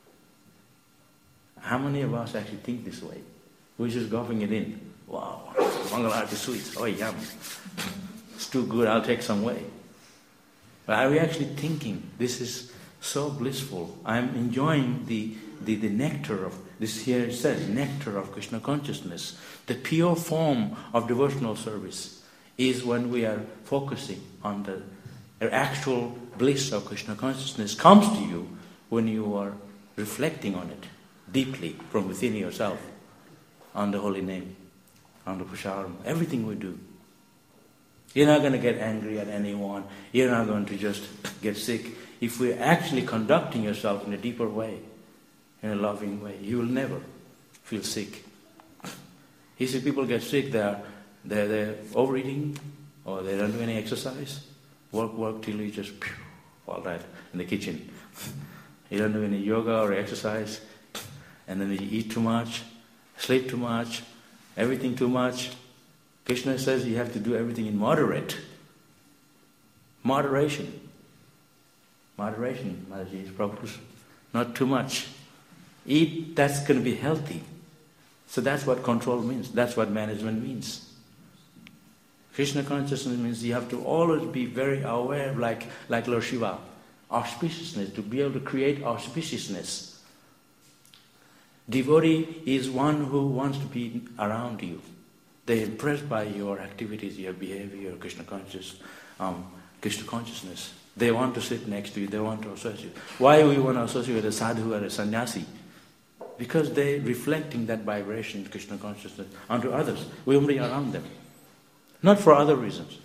How many of us actually think this way? We're just gulping it in. Wow, Mangalarti sweets. Oh, yum. It's too good, I'll take some way. But are we actually thinking, this is so blissful. I'm enjoying the, the, the nectar of, this here it says, nectar of Krishna consciousness. The pure form of devotional service is when we are focusing on the, the actual bliss of Krishna consciousness comes to you when you are reflecting on it deeply from within yourself, on the holy name, on the prasadam, everything we do. You're not going to get angry at anyone. You're not going to just get sick. If we're actually conducting yourself in a deeper way, in a loving way, you will never feel sick. You see, people get sick, they're, they're, they're overeating, or they don't do any exercise. Work, work till you just, pew, all that, in the kitchen. You don't do any yoga or exercise, and then you eat too much, sleep too much, everything too much. Krishna says you have to do everything in moderate. Moderation. Moderation, Mataji, Prabhupada. Not too much. Eat that's going to be healthy. So that's what control means. That's what management means. Krishna consciousness means you have to always be very aware, like, like Lord Shiva. Auspiciousness, to be able to create auspiciousness. Devotee is one who wants to be around you. They're impressed by your activities, your behavior, your Krishna conscious, um, Krishna consciousness. They want to sit next to you. They want to associate. Why we want to associate with a sadhu or a sannyasi? Because they're reflecting that vibration, Krishna consciousness, onto others. We want to be around them, not for other reasons.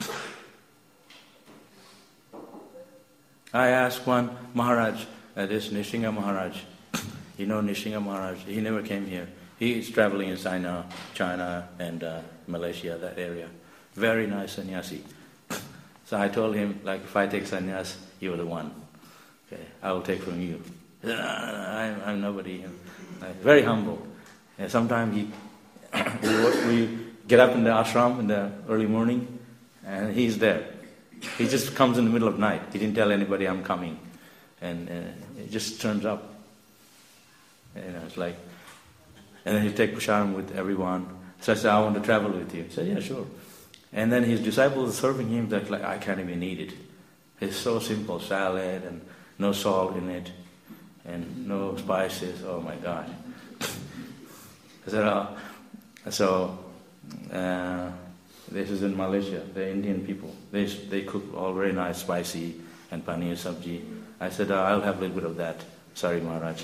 I asked one Maharaj, uh, this Nishinga Maharaj. You know Nishinga Maharaj. He never came here. He is traveling in China, China and uh, Malaysia, that area. Very nice sannyasi. So I told him, like, if I take sannyas, you're the one. Okay, I will take from you. He said, no, no, no, I'm, I'm nobody. Like, very humble. And sometimes he, we get up in the ashram in the early morning, and he's there. He just comes in the middle of the night. He didn't tell anybody I'm coming, and uh, it just turns up. You know, it's like. And then he'll take prasadam with everyone. So I said, I want to travel with you. He said, yeah, sure. And then his disciples are serving him that like, I can't even eat it. It's so simple, salad and no salt in it and no spices. Oh my God. I said, oh. So uh, this is in Malaysia. They're Indian people. They they cook all very nice, spicy and paneer sabji. I said, oh, I'll have a little bit of that. Sorry, Maharaj.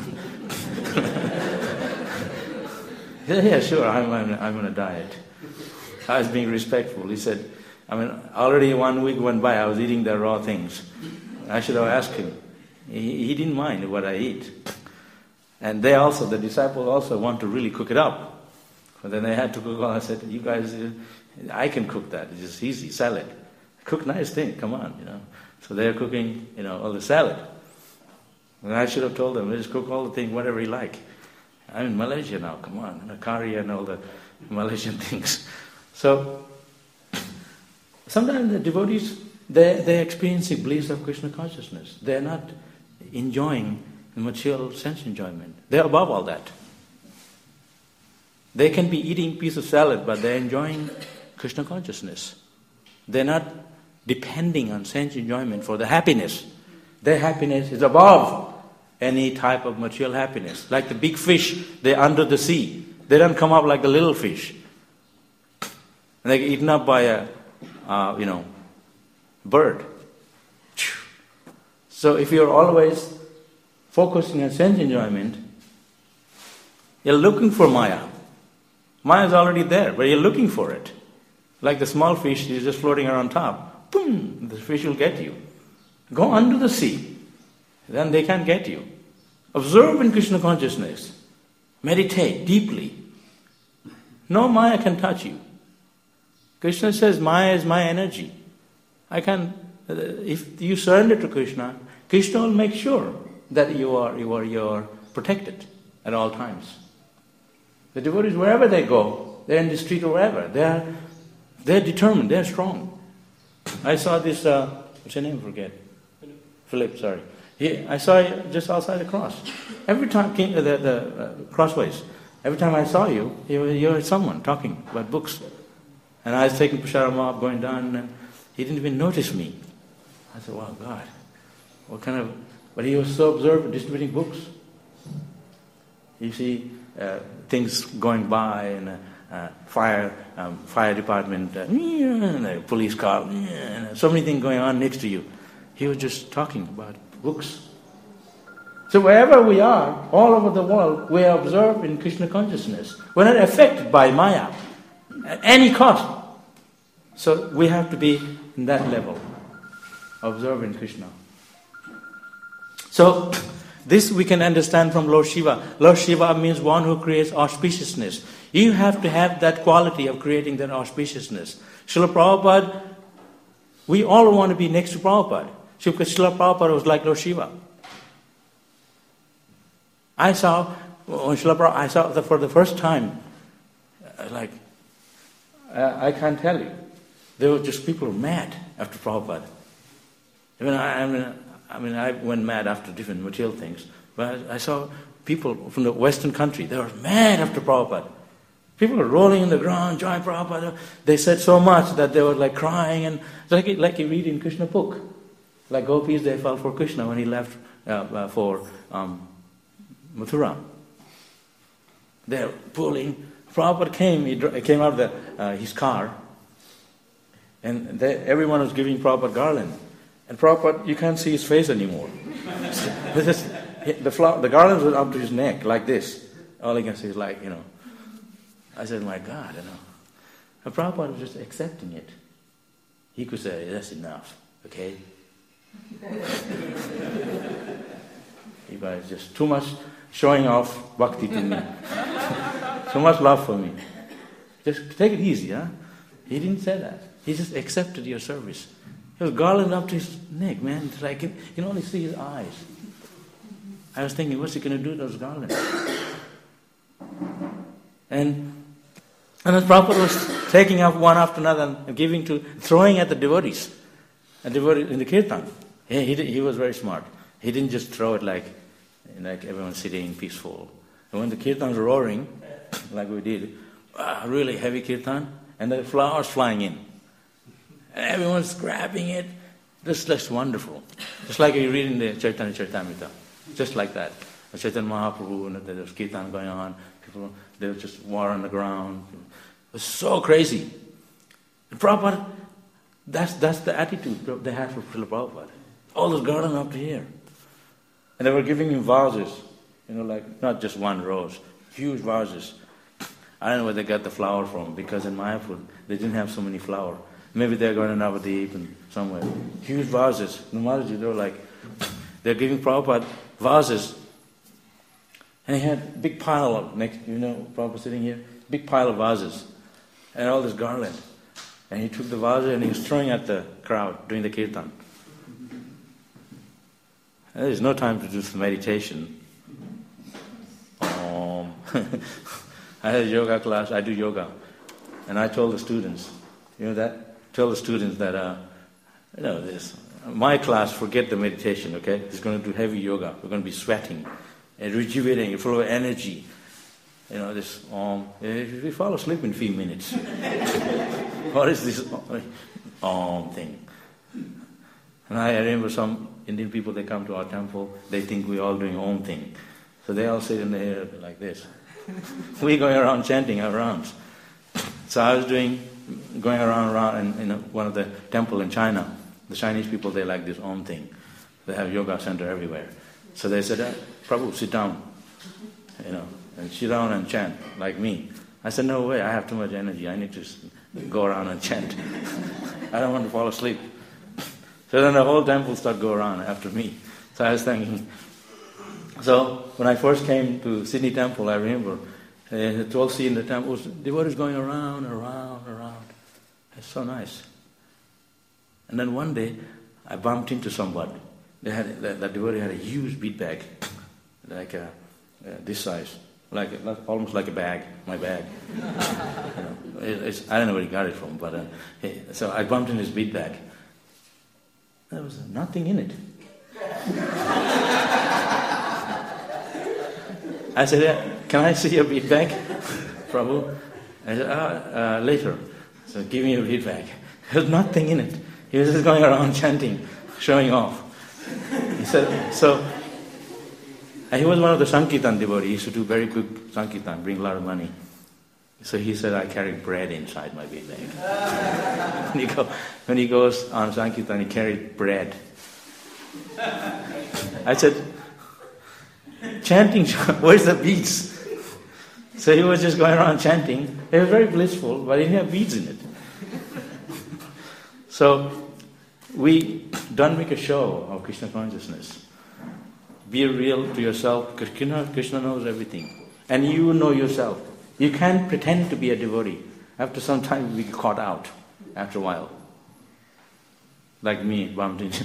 Yeah, yeah, sure, I'm, I'm, I'm on a diet. I was being respectful. He said, I mean, already one week went by, I was eating the raw things. I should have asked him. He, he didn't mind what I eat. And they also, the disciples also want to really cook it up. But then they had to cook all. I said, you guys, uh, I can cook that. It's just easy, salad. Cook nice thing, come on, you know. So they're cooking, you know, all the salad. And I should have told them, just cook all the things, whatever you like. I'm in Malaysia now, come on, you know, curry and all the Malaysian things. So, sometimes the devotees, they're, they're experiencing bliss of Krishna consciousness. They're not enjoying the material sense enjoyment. They're above all that. They can be eating a piece of salad, but they're enjoying Krishna consciousness. They're not depending on sense enjoyment for the happiness. Their happiness is above any type of material happiness. Like the big fish, they're under the sea. They don't come up like the little fish. They get eaten up by a, uh, you know, bird. So if you're always focusing on sense enjoyment, you're looking for Maya. Maya is already there, but you're looking for it. Like the small fish is just floating around top. Boom! The fish will get you. Go under the sea. Then they can't get you. Observe in Krishna consciousness. Meditate deeply. No Maya can touch you. Krishna says, Maya is my energy. I can, if you surrender to Krishna, Krishna will make sure that you are you are you are protected. at all times. The devotees, wherever they go, they're in the street or wherever, they're, they're determined, they're strong. I saw this, uh, what's your name, forget? Philip, Philip sorry. He, I saw you just outside the cross. Every time, the, the uh, crossways, every time I saw you, you, you were someone talking about books. And I was taking Prashara Mob going down, and he didn't even notice me. I said, wow, God, what kind of... But he was so observant, distributing books. You see uh, things going by, and uh, uh, fire um, fire department, uh, and a police car, and so many things going on next to you. He was just talking about books. So wherever we are, all over the world, we are observed in Krishna consciousness. We're not affected by Maya at any cost. So we have to be in that level, observing Krishna. So this we can understand from Lord Shiva. Lord Shiva means one who creates auspiciousness. You have to have that quality of creating that auspiciousness. Srila Prabhupada, we all want to be next to Prabhupada. Because Srila Prabhupada was like Lord Shiva. I saw, when Srila Prabhupada, I saw the, for the first time, like, I, I can't tell you. There were just people mad after Prabhupada. I mean, I, I mean, I mean, I went mad after different material things, but I saw people from the Western country, they were mad after Prabhupada. People were rolling in the ground, Jai Prabhupada. They said so much that they were like crying, and like, like you read in Krishna book. Like gopis, they fell for Krishna when he left uh, uh, for um, Mathura. They're pulling. Prabhupada came, he dr- came out of the, uh, his car, and they, everyone was giving Prabhupada garland. And Prabhupada, you can't see his face anymore. Just, the, flower, the garlands were up to his neck, like this. All you can see is like, you know. I said, my God, you know. And Prabhupada was just accepting it. He could say, that's enough, okay? He was just too much showing off bhakti to me. So much love for me. Just take it easy, huh? He didn't say that. He just accepted your service. He was garland up to his neck, man. It's like, you can only see his eyes. I was thinking, what's he going to do with those garlands? And and then Prabhupada was taking up one after another and giving to, throwing at the devotees. A devotee in the kirtan. He, he, he was very smart. He didn't just throw it like, like everyone sitting peaceful. And when the kirtan's roaring, like we did, ah, really heavy kirtan, and the flowers flying in. And everyone's grabbing it. This looks wonderful. Just like you read in the Chaitanya Charitamrita. Just like that. Chaitanya Mahaprabhu, and there was kirtan going on. People, they were just war on the ground. It was so crazy. And Prabhupada, that's, that's the attitude they had for Srila Prabhupada. All this garden up to here. And they were giving him vases. You know, like not just one rose. Huge vases. I don't know where they got the flower from, because in Mayapur, they didn't have so many flowers. Maybe they're going to Navadip and somewhere. Huge vases. The Maharaji, they were like, they're giving Prabhupada vases. And he had a big pile of, next, you know, Prabhupada sitting here, big pile of vases. And all this garland. And he took the vase and he was throwing at the crowd during the kirtan. And there's no time to do some meditation. Um, I had a yoga class, I do yoga. And I told the students, you know that? Tell the students that, uh, you know, this, my class, forget the meditation, okay? It's going to do heavy yoga. We're going to be sweating and rejuvenating, full of energy. You know, this, um, we fall asleep in a few minutes. What is this um thing? And I remember some Indian people, they come to our temple, they think we're all doing Om thing. So they all sit in the air like this. We're going around chanting our rounds. So I was doing, going around around in, in one of the temple in China. The Chinese people, they like this Om thing. They have yoga center everywhere. So they said, eh, Prabhu, sit down. You know, and sit down and chant like me. I said, no way, I have too much energy. I need to go around and chant. I don't want to fall asleep. So then the whole temple started going around after me. So I was thinking, so when I first came to Sydney Temple, I remember, uh, the twelfth sea in the temple, devotees going around, around, around. It's so nice. And then one day, I bumped into somebody. They had, that, that devotee had a huge bead bag, like a, uh, this size, like, like almost like a bag, my bag. you know, it, it's, I don't know where he got it from, but uh, hey, so I bumped in his bead bag. There was nothing in it. I said, yeah, can I see your bead bag, Prabhu? I said, ah, uh, later. So give me your bead bag. There was nothing in it. He was just going around chanting, showing off. He said, so, and he was one of the Sankirtan devotees. He used to do very good Sankirtan, bring a lot of money. So he said, I carried bread inside my bead bag. when, he go, when he goes on Sankirtan, he carried bread. I said, chanting, where's the beads? So he was just going around chanting. It was very blissful, but he didn't have beads in it. So we don't make a show of Krishna consciousness. Be real to yourself, because Krishna, Krishna knows everything. And you know yourself. You can't pretend to be a devotee. After some time, we get caught out after a while. Like me, bumped into.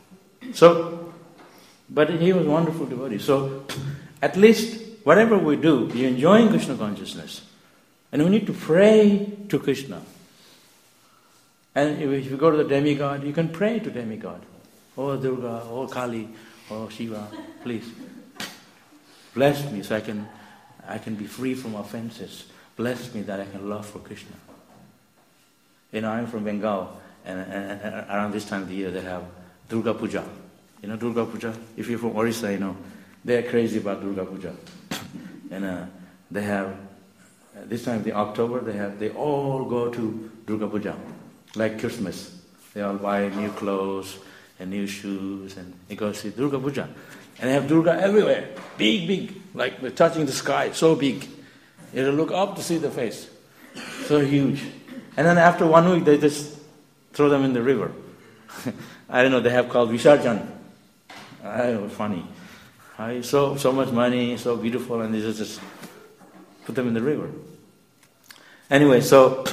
So, but he was a wonderful devotee. So, at least, whatever we do, you're enjoying Krishna consciousness. And we need to pray to Krishna. And if you go to the demigod, you can pray to demigod. Oh Durga, oh Kali, oh Shiva, please. Bless me so I can I can be free from offenses. Bless me that I can love for Krishna. You know, I'm from Bengal, and, and, and around this time of the year they have Durga Puja. You know Durga Puja? If you're from Orissa, you know, they're crazy about Durga Puja. and uh, they have, uh, this time of the October, they have, they all go to Durga Puja. Like Christmas. They all buy new clothes and new shoes and they go see Durga Puja. And they have Durga everywhere. Big, big. Like they're touching the sky. So big. You have to look up to see the face. So huge. And then after one week, they just throw them in the river. I don't know, they have called Visarjan. I don't know, funny. I, so, so much money, so beautiful, and they just, just put them in the river. Anyway, so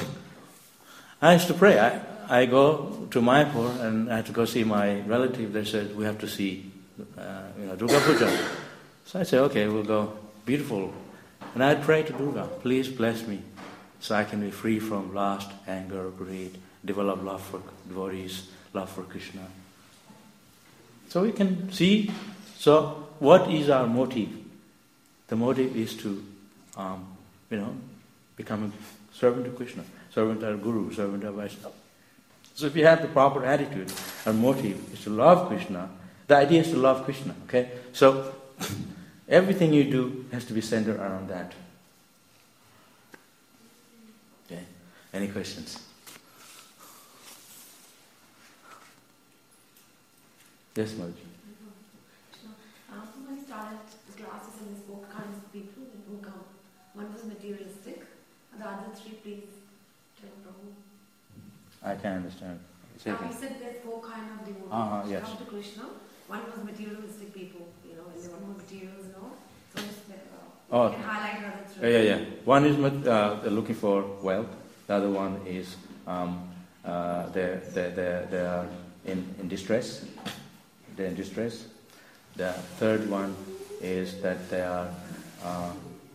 I used to pray. I, I go to Mayapur and I had to go see my relative. They said, we have to see uh, you know, Durga Puja. So I said, okay, we'll go. Beautiful. And I'd pray to Durga, please bless me so I can be free from lust, anger, greed, develop love for devotees, love for Krishna. So we can see, so what is our motive? The motive is to, um, you know, become a servant of Krishna. Servant of Guru, servant of Vaishnava. So if you have the proper attitude, our motive is to love Krishna. The idea is to love Krishna, okay? So everything you do has to be centered around that. Okay? Any questions? Yes, Marji. Uh, when I started the classes and there spoke kinds of people who come. One was materialistic, and the other three, please. I can understand. Now you said there are four kind of devotees uh-huh, yes. come to Krishna. One was materialistic people, you know, and they want more materials and all. So just uh, oh. you can highlight another three. Yeah, yeah, yeah. One is uh, they're looking for wealth. The other one is um, uh, they're, they're, they're, they're in, in distress. They're in distress. The third one is that they are uh,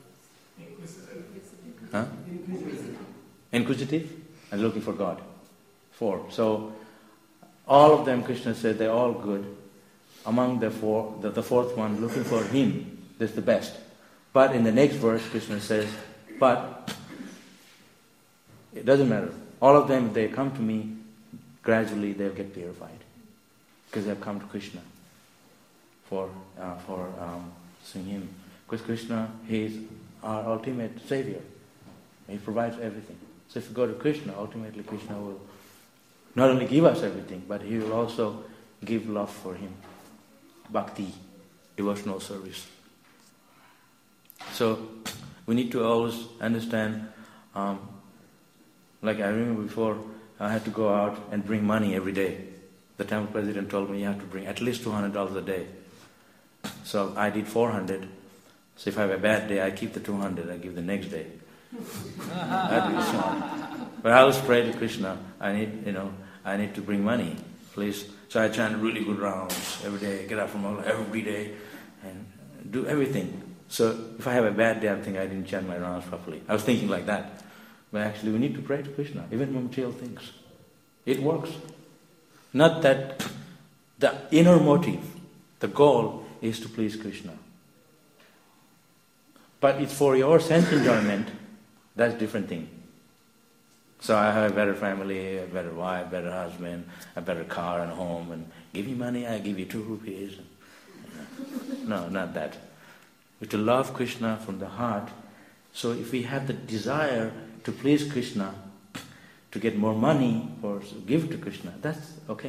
huh? inquisitive and looking for God. Four. So all of them, Krishna said, they're all good. Among the four, the, the fourth one, looking for Him, that's the best. But in the next verse, Krishna says, but it doesn't matter. All of them, if they come to me, gradually they'll get purified. Because they've come to Krishna for uh, for um, seeing Him. Because Krishna, He is our ultimate Savior. He provides everything. So if you go to Krishna, ultimately Krishna will not only give us everything, but He will also give love for Him. Bhakti, devotional service. So we need to always understand, um, like I remember before, I had to go out and bring money every day. The temple president told me you have to bring at least two hundred dollars a day. So I did four hundred. So if I have a bad day, I keep the two hundred and give the next day. But I always pray to Krishna, I need, you know, I need to bring money, please. So I chant really good rounds every day, get up from all, every day, and do everything. So if I have a bad day, I think I didn't chant my rounds properly. I was thinking like that. But actually we need to pray to Krishna, even for material things. It works. Not that the inner motive, the goal is to please Krishna. But it's for your sense enjoyment, that's a different thing. So I have a better family, a better wife, a better husband, a better car and home, and give me money, I give you two rupees. No, not that. But to love Krishna from the heart. So if we have the desire to please Krishna, to get more money or give to Krishna, that's okay.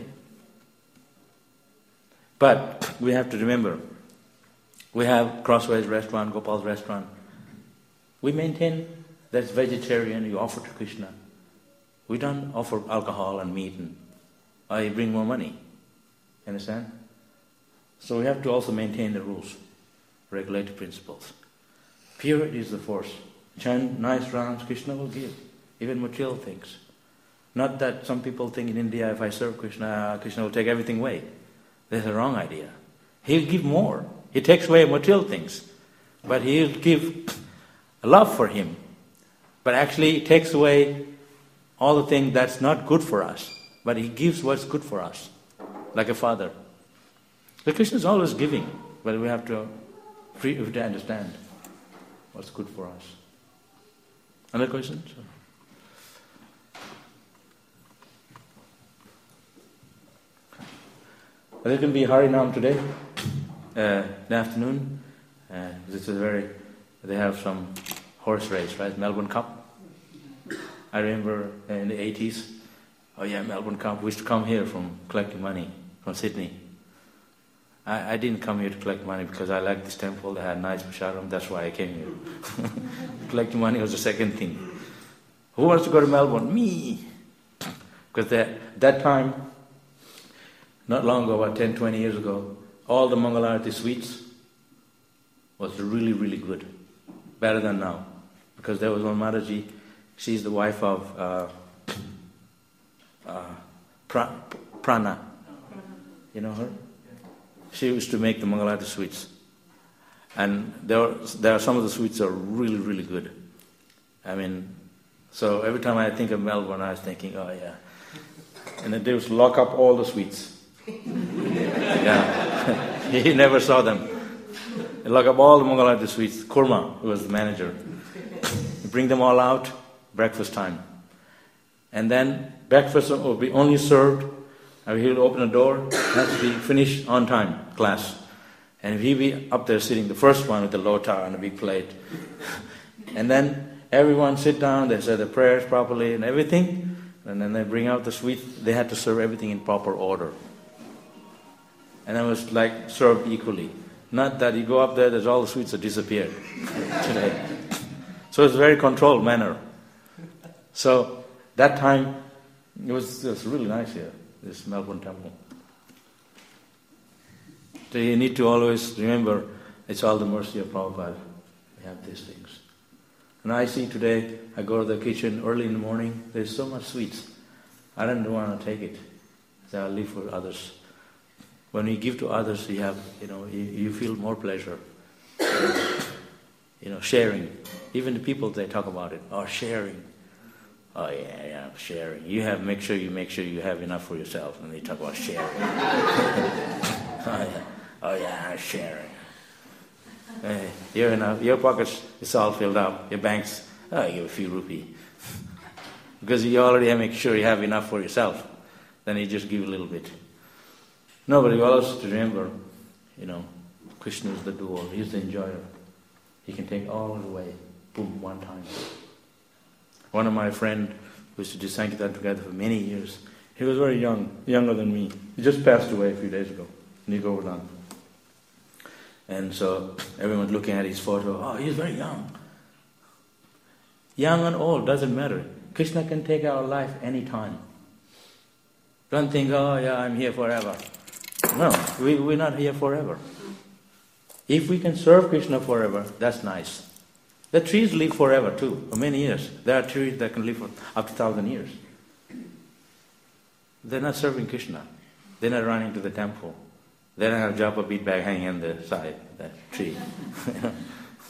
But we have to remember, we have Crossways restaurant, Gopal's restaurant. We maintain that it's vegetarian, you offer to Krishna. We don't offer alcohol and meat and I bring more money. Understand? So we have to also maintain the rules, regulative principles. Purity is the force. Chant nice rounds, Krishna will give, even material things. Not that some people think in India, if I serve Krishna, Krishna will take everything away. That's a wrong idea. He'll give more. He takes away material things, but he'll give love for him. But actually he takes away all the things that's not good for us, but he gives what's good for us, like a father. The Krishna is always giving, but we have to, we have to understand what's good for us. Other questions? There can be Harinam today, uh, in the afternoon. Uh, this is very, they have some horse race, right? Melbourne Cup. I remember in the eighties, oh yeah, Melbourne Cup. We used to come here from collecting money from Sydney. I, I didn't come here to collect money because I liked this temple, they had nice prasadam, that's why I came here. Collecting money was the second thing. Who wants to go to Melbourne? Me! Because that, that time, not long ago, about ten, twenty years ago, all the Mangalarati sweets was really, really good. Better than now. Because there was one Mataji, she's the wife of uh, uh, pra, Prana. You know her? She used to make the Mangalarati sweets. And there are, there are some of the sweets are really, really good. I mean, so every time I think of Melbourne, I was thinking, oh yeah. And then they used to lock up all the sweets. Yeah, he never saw them. He lock up all the Mangalarati sweets. Kurma, who was the manager, bring them all out. Breakfast time, and then breakfast will be only served. And he'll open a door. Has to be finished on time. Class, and he'll be up there sitting, the first one with the lota on a big plate, and then everyone sit down. They say the prayers properly and everything, and then they bring out the sweets. They had to serve everything in proper order. And it was like served equally. Not that you go up there, there's all the sweets that disappeared today. So it's a very controlled manner. So that time, it was, it was really nice here, this Melbourne temple. So you need to always remember, it's all the mercy of Prabhupada. We have these things. And I see today, I go to the kitchen early in the morning, there's so much sweets. I don't want to take it. So I'll leave for others. When you give to others, you have, you know, you, you feel more pleasure. You know, sharing. Even the people, they talk about it. Oh, sharing. Oh yeah, yeah, sharing. You have, make sure you make sure you have enough for yourself. And they talk about sharing. Oh yeah, oh yeah, sharing. Hey, you're enough. Your pockets, it's all filled up. Your banks, oh, I give a few rupees. Because you already have, make sure you have enough for yourself. Then you just give a little bit. No, but you also to remember, you know, Krishna is the doer, he's the enjoyer. He can take all the way, boom, one time. One of my friends who used to do Sankirtan together for many years, he was very young, younger than me. He just passed away a few days ago, in Govardhan. And so everyone looking at his photo, oh, he's very young. Young and old, doesn't matter. Krishna can take our life any time. Don't think, oh yeah, I'm here forever. No, we, we're not here forever. If we can serve Krishna forever, that's nice. The trees live forever too, for many years. There are trees that can live for up to a thousand years. They're not serving Krishna. They're not running to the temple. They don't have japa bead bag hanging on the side, that tree.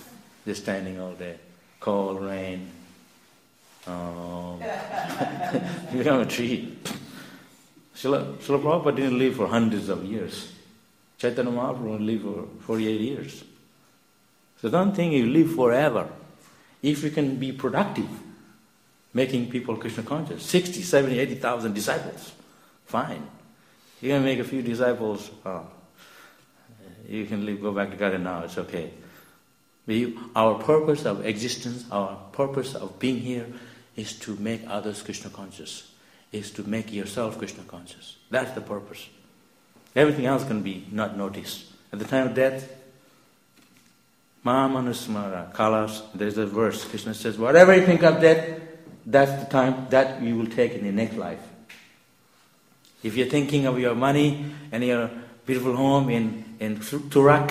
just standing all day, cold, rain. Um, you become a tree. Srila Prabhupada didn't live for hundreds of years. Chaitanya Mahaprabhu lived for forty-eight years. So don't think you live forever. If you can be productive, making people Krishna conscious, sixty, seventy, eighty thousand disciples, fine. You can make a few disciples, oh, you can leave, go back to Garden now, it's okay. We, our purpose of existence, our purpose of being here is to make others Krishna conscious, is to make yourself Krishna conscious. That's the purpose. Everything else can be not noticed. At the time of death, Ma manusmara kalas, there's a verse, Krishna says, whatever you think of death, that's the time that you will take in the next life. If you're thinking of your money and your beautiful home in, in Turak,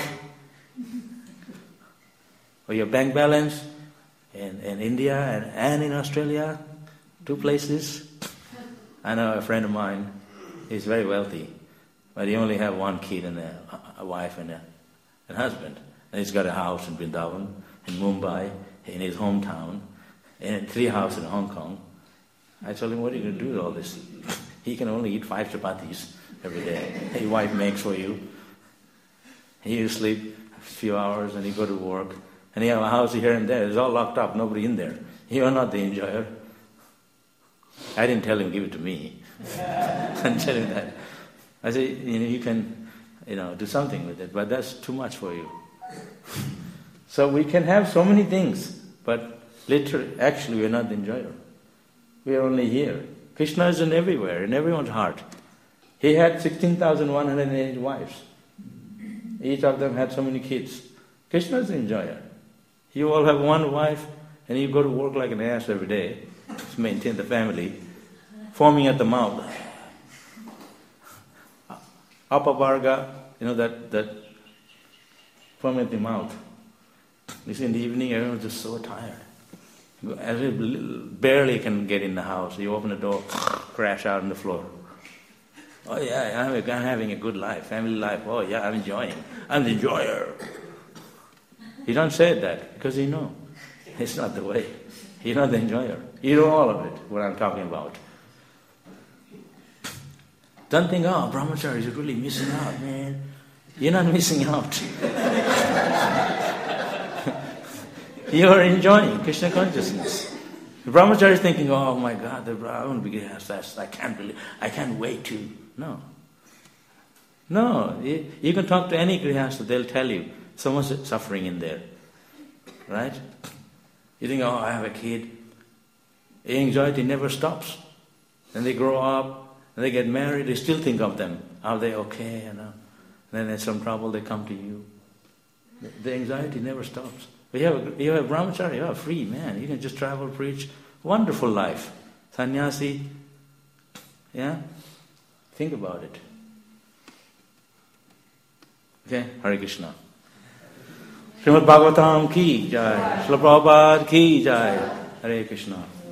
or your bank balance in, in India and, and in Australia, two places. I know a friend of mine, he's very wealthy, but he only have one kid and a, a wife and a, a husband. And he's got a house in Vrindavan, in Mumbai, in his hometown, and three houses in Hong Kong. I told him, what are you going to do with all this? He can only eat five chapatis every day. His wife makes for you. He sleep a few hours and he go to work. And he have a house here and there. It's all locked up, nobody in there. You are not the enjoyer. I didn't tell him, give it to me. I didn't tell him that. I said, you know, you can, you know, do something with it, but that's too much for you. So we can have so many things, but literally, actually, we are not the enjoyer. We are only here. Krishna is in everywhere, in everyone's heart. He had sixteen thousand one hundred eight wives. Each of them had so many kids. Krishna is the enjoyer. You all have one wife, and you go to work like an ass every day to maintain the family, foaming at the mouth. Apavarga, you know, that, that foaming at the mouth. You see, in the evening, everyone's just so tired. As if barely can get in the house. You open the door, crash out on the floor. Oh yeah, I'm having a good life, family life. Oh yeah, I'm enjoying. I'm the enjoyer. You don't say that because you know it's not the way. You're not the enjoyer. You know all of it, what I'm talking about. Don't think, oh, brahmachari is really missing out, man. You're not missing out. You are enjoying Krishna consciousness. The brahmachari is thinking, oh my God, the, I want to be grihastha. I can't believe, I can't wait to. No. No, you, you can talk to any grihastha, they'll tell you, someone's suffering in there. Right? You think, oh, I have a kid. Anxiety never stops. Then they grow up, and they get married, they still think of them. Are they okay? You know? Then there's some trouble, they come to you. The, the anxiety never stops. But you have, you have brahmachari, you are free, man. You can just travel, preach. Wonderful life. Sannyasi, yeah? Think about it. Okay, Hare Krishna. Srimad Bhagavatam ki jai. Srila Prabhupada ki jai. Hare Krishna.